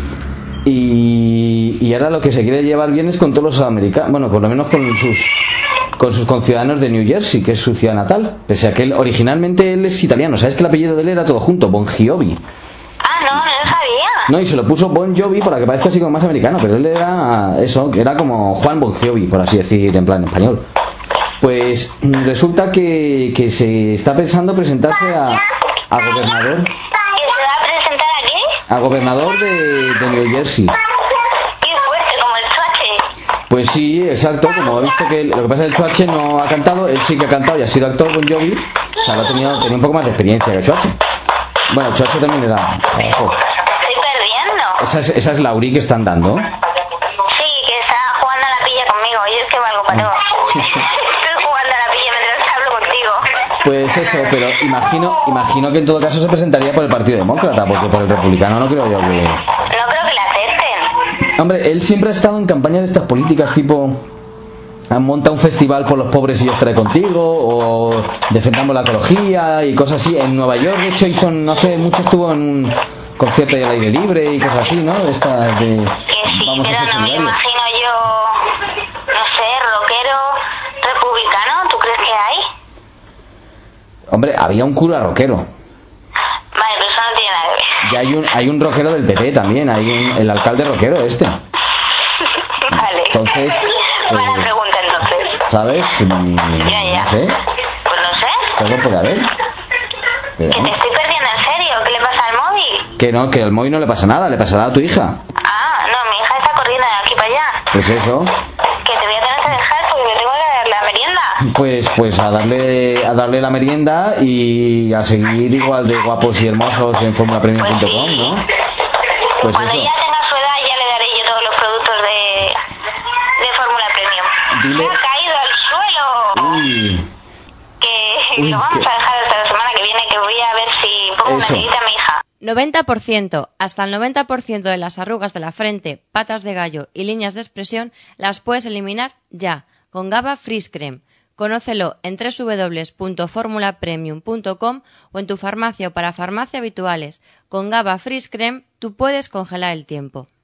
S4: Y ahora lo que se quiere llevar bien es con todos los americanos, bueno, por lo menos con sus conciudadanos de New Jersey, que es su ciudad natal, pese a que originalmente él es italiano. ¿Sabes que el apellido de él era todo junto? Bon Jovi.
S5: Ah, no lo sabía.
S4: No, y se lo puso Bon Jovi para que parezca así como más americano, pero él era eso, era como Juan Bon Jovi, por así decir, en plan español. Pues resulta que se está pensando presentarse a gobernador.
S5: ¿Que se va a presentar aquí?
S4: A gobernador de New Jersey.
S5: Qué fuerte, como el Chuache.
S4: Pues sí, exacto, como he visto que lo que pasa es que el Chuache no ha cantado, él sí que ha cantado y ha sido actor Bon Jovi, o sea, tenía un poco más de experiencia que el Chuache. Bueno, el Chuache también era... Ojo.
S5: Estoy perdiendo.
S4: Esa es Lauri que están dando.
S5: Sí, que está jugando a la pilla conmigo, y es que valgo para todo. Estoy jugando a la pilla mientras hablo contigo.
S4: Pues eso, pero imagino que en todo caso se presentaría por el Partido Demócrata, porque por el Republicano no creo yo que...
S5: No creo que le acepten.
S4: Hombre, él siempre ha estado en campaña de estas políticas tipo... monta un festival por los pobres y yo estaré contigo, o defendamos la ecología y cosas así. En Nueva York, de hecho, no hace mucho estuvo en un concierto al aire libre y cosas así, ¿no? Estas de...
S5: Que sí, pero no me imagino yo, no sé, rockero republicano, ¿tú crees que hay?
S4: Hombre, había un cura rockero.
S5: Vale, pero eso no tiene nada que ver.
S4: Y hay un rockero del PP también, el alcalde rockero este.
S5: Vale.
S4: Entonces...
S5: Buena pregunta, entonces.
S4: ¿Sabes?
S5: Ya.
S4: No sé.
S5: Pues no sé.
S4: Todo puede haber. Pero,
S5: Que te estoy perdiendo en serio. ¿Qué le pasa al móvil?
S4: que al móvil no le pasa nada, le pasará a tu hija.
S5: Ah, no, mi hija está corriendo de aquí para allá.
S4: Pues eso.
S5: Que te voy a tener que dejar porque me tengo que dar la merienda.
S4: Pues a darle la merienda y a seguir igual de guapos y hermosos en formulapremium.com, ¿no? Pues
S5: Cuando
S4: eso.
S5: ella tenga su edad ya le daré yo todos los productos de Fórmula Premium.
S4: Dile...
S5: Se ha caído al suelo.
S4: Uy.
S5: Que
S4: Uy,
S5: lo vamos a dejar hasta la semana que viene, que voy a ver si pongo una
S4: Eso.
S5: tirita a mi hija.
S3: 90%, hasta el 90% de las arrugas de la frente, patas de gallo y líneas de expresión las puedes eliminar ya, con GABA Freeze Creme. Conócelo en www.formulapremium.com o en tu farmacia o para farmacia habituales. Con GABA Freeze Creme tú puedes congelar el tiempo.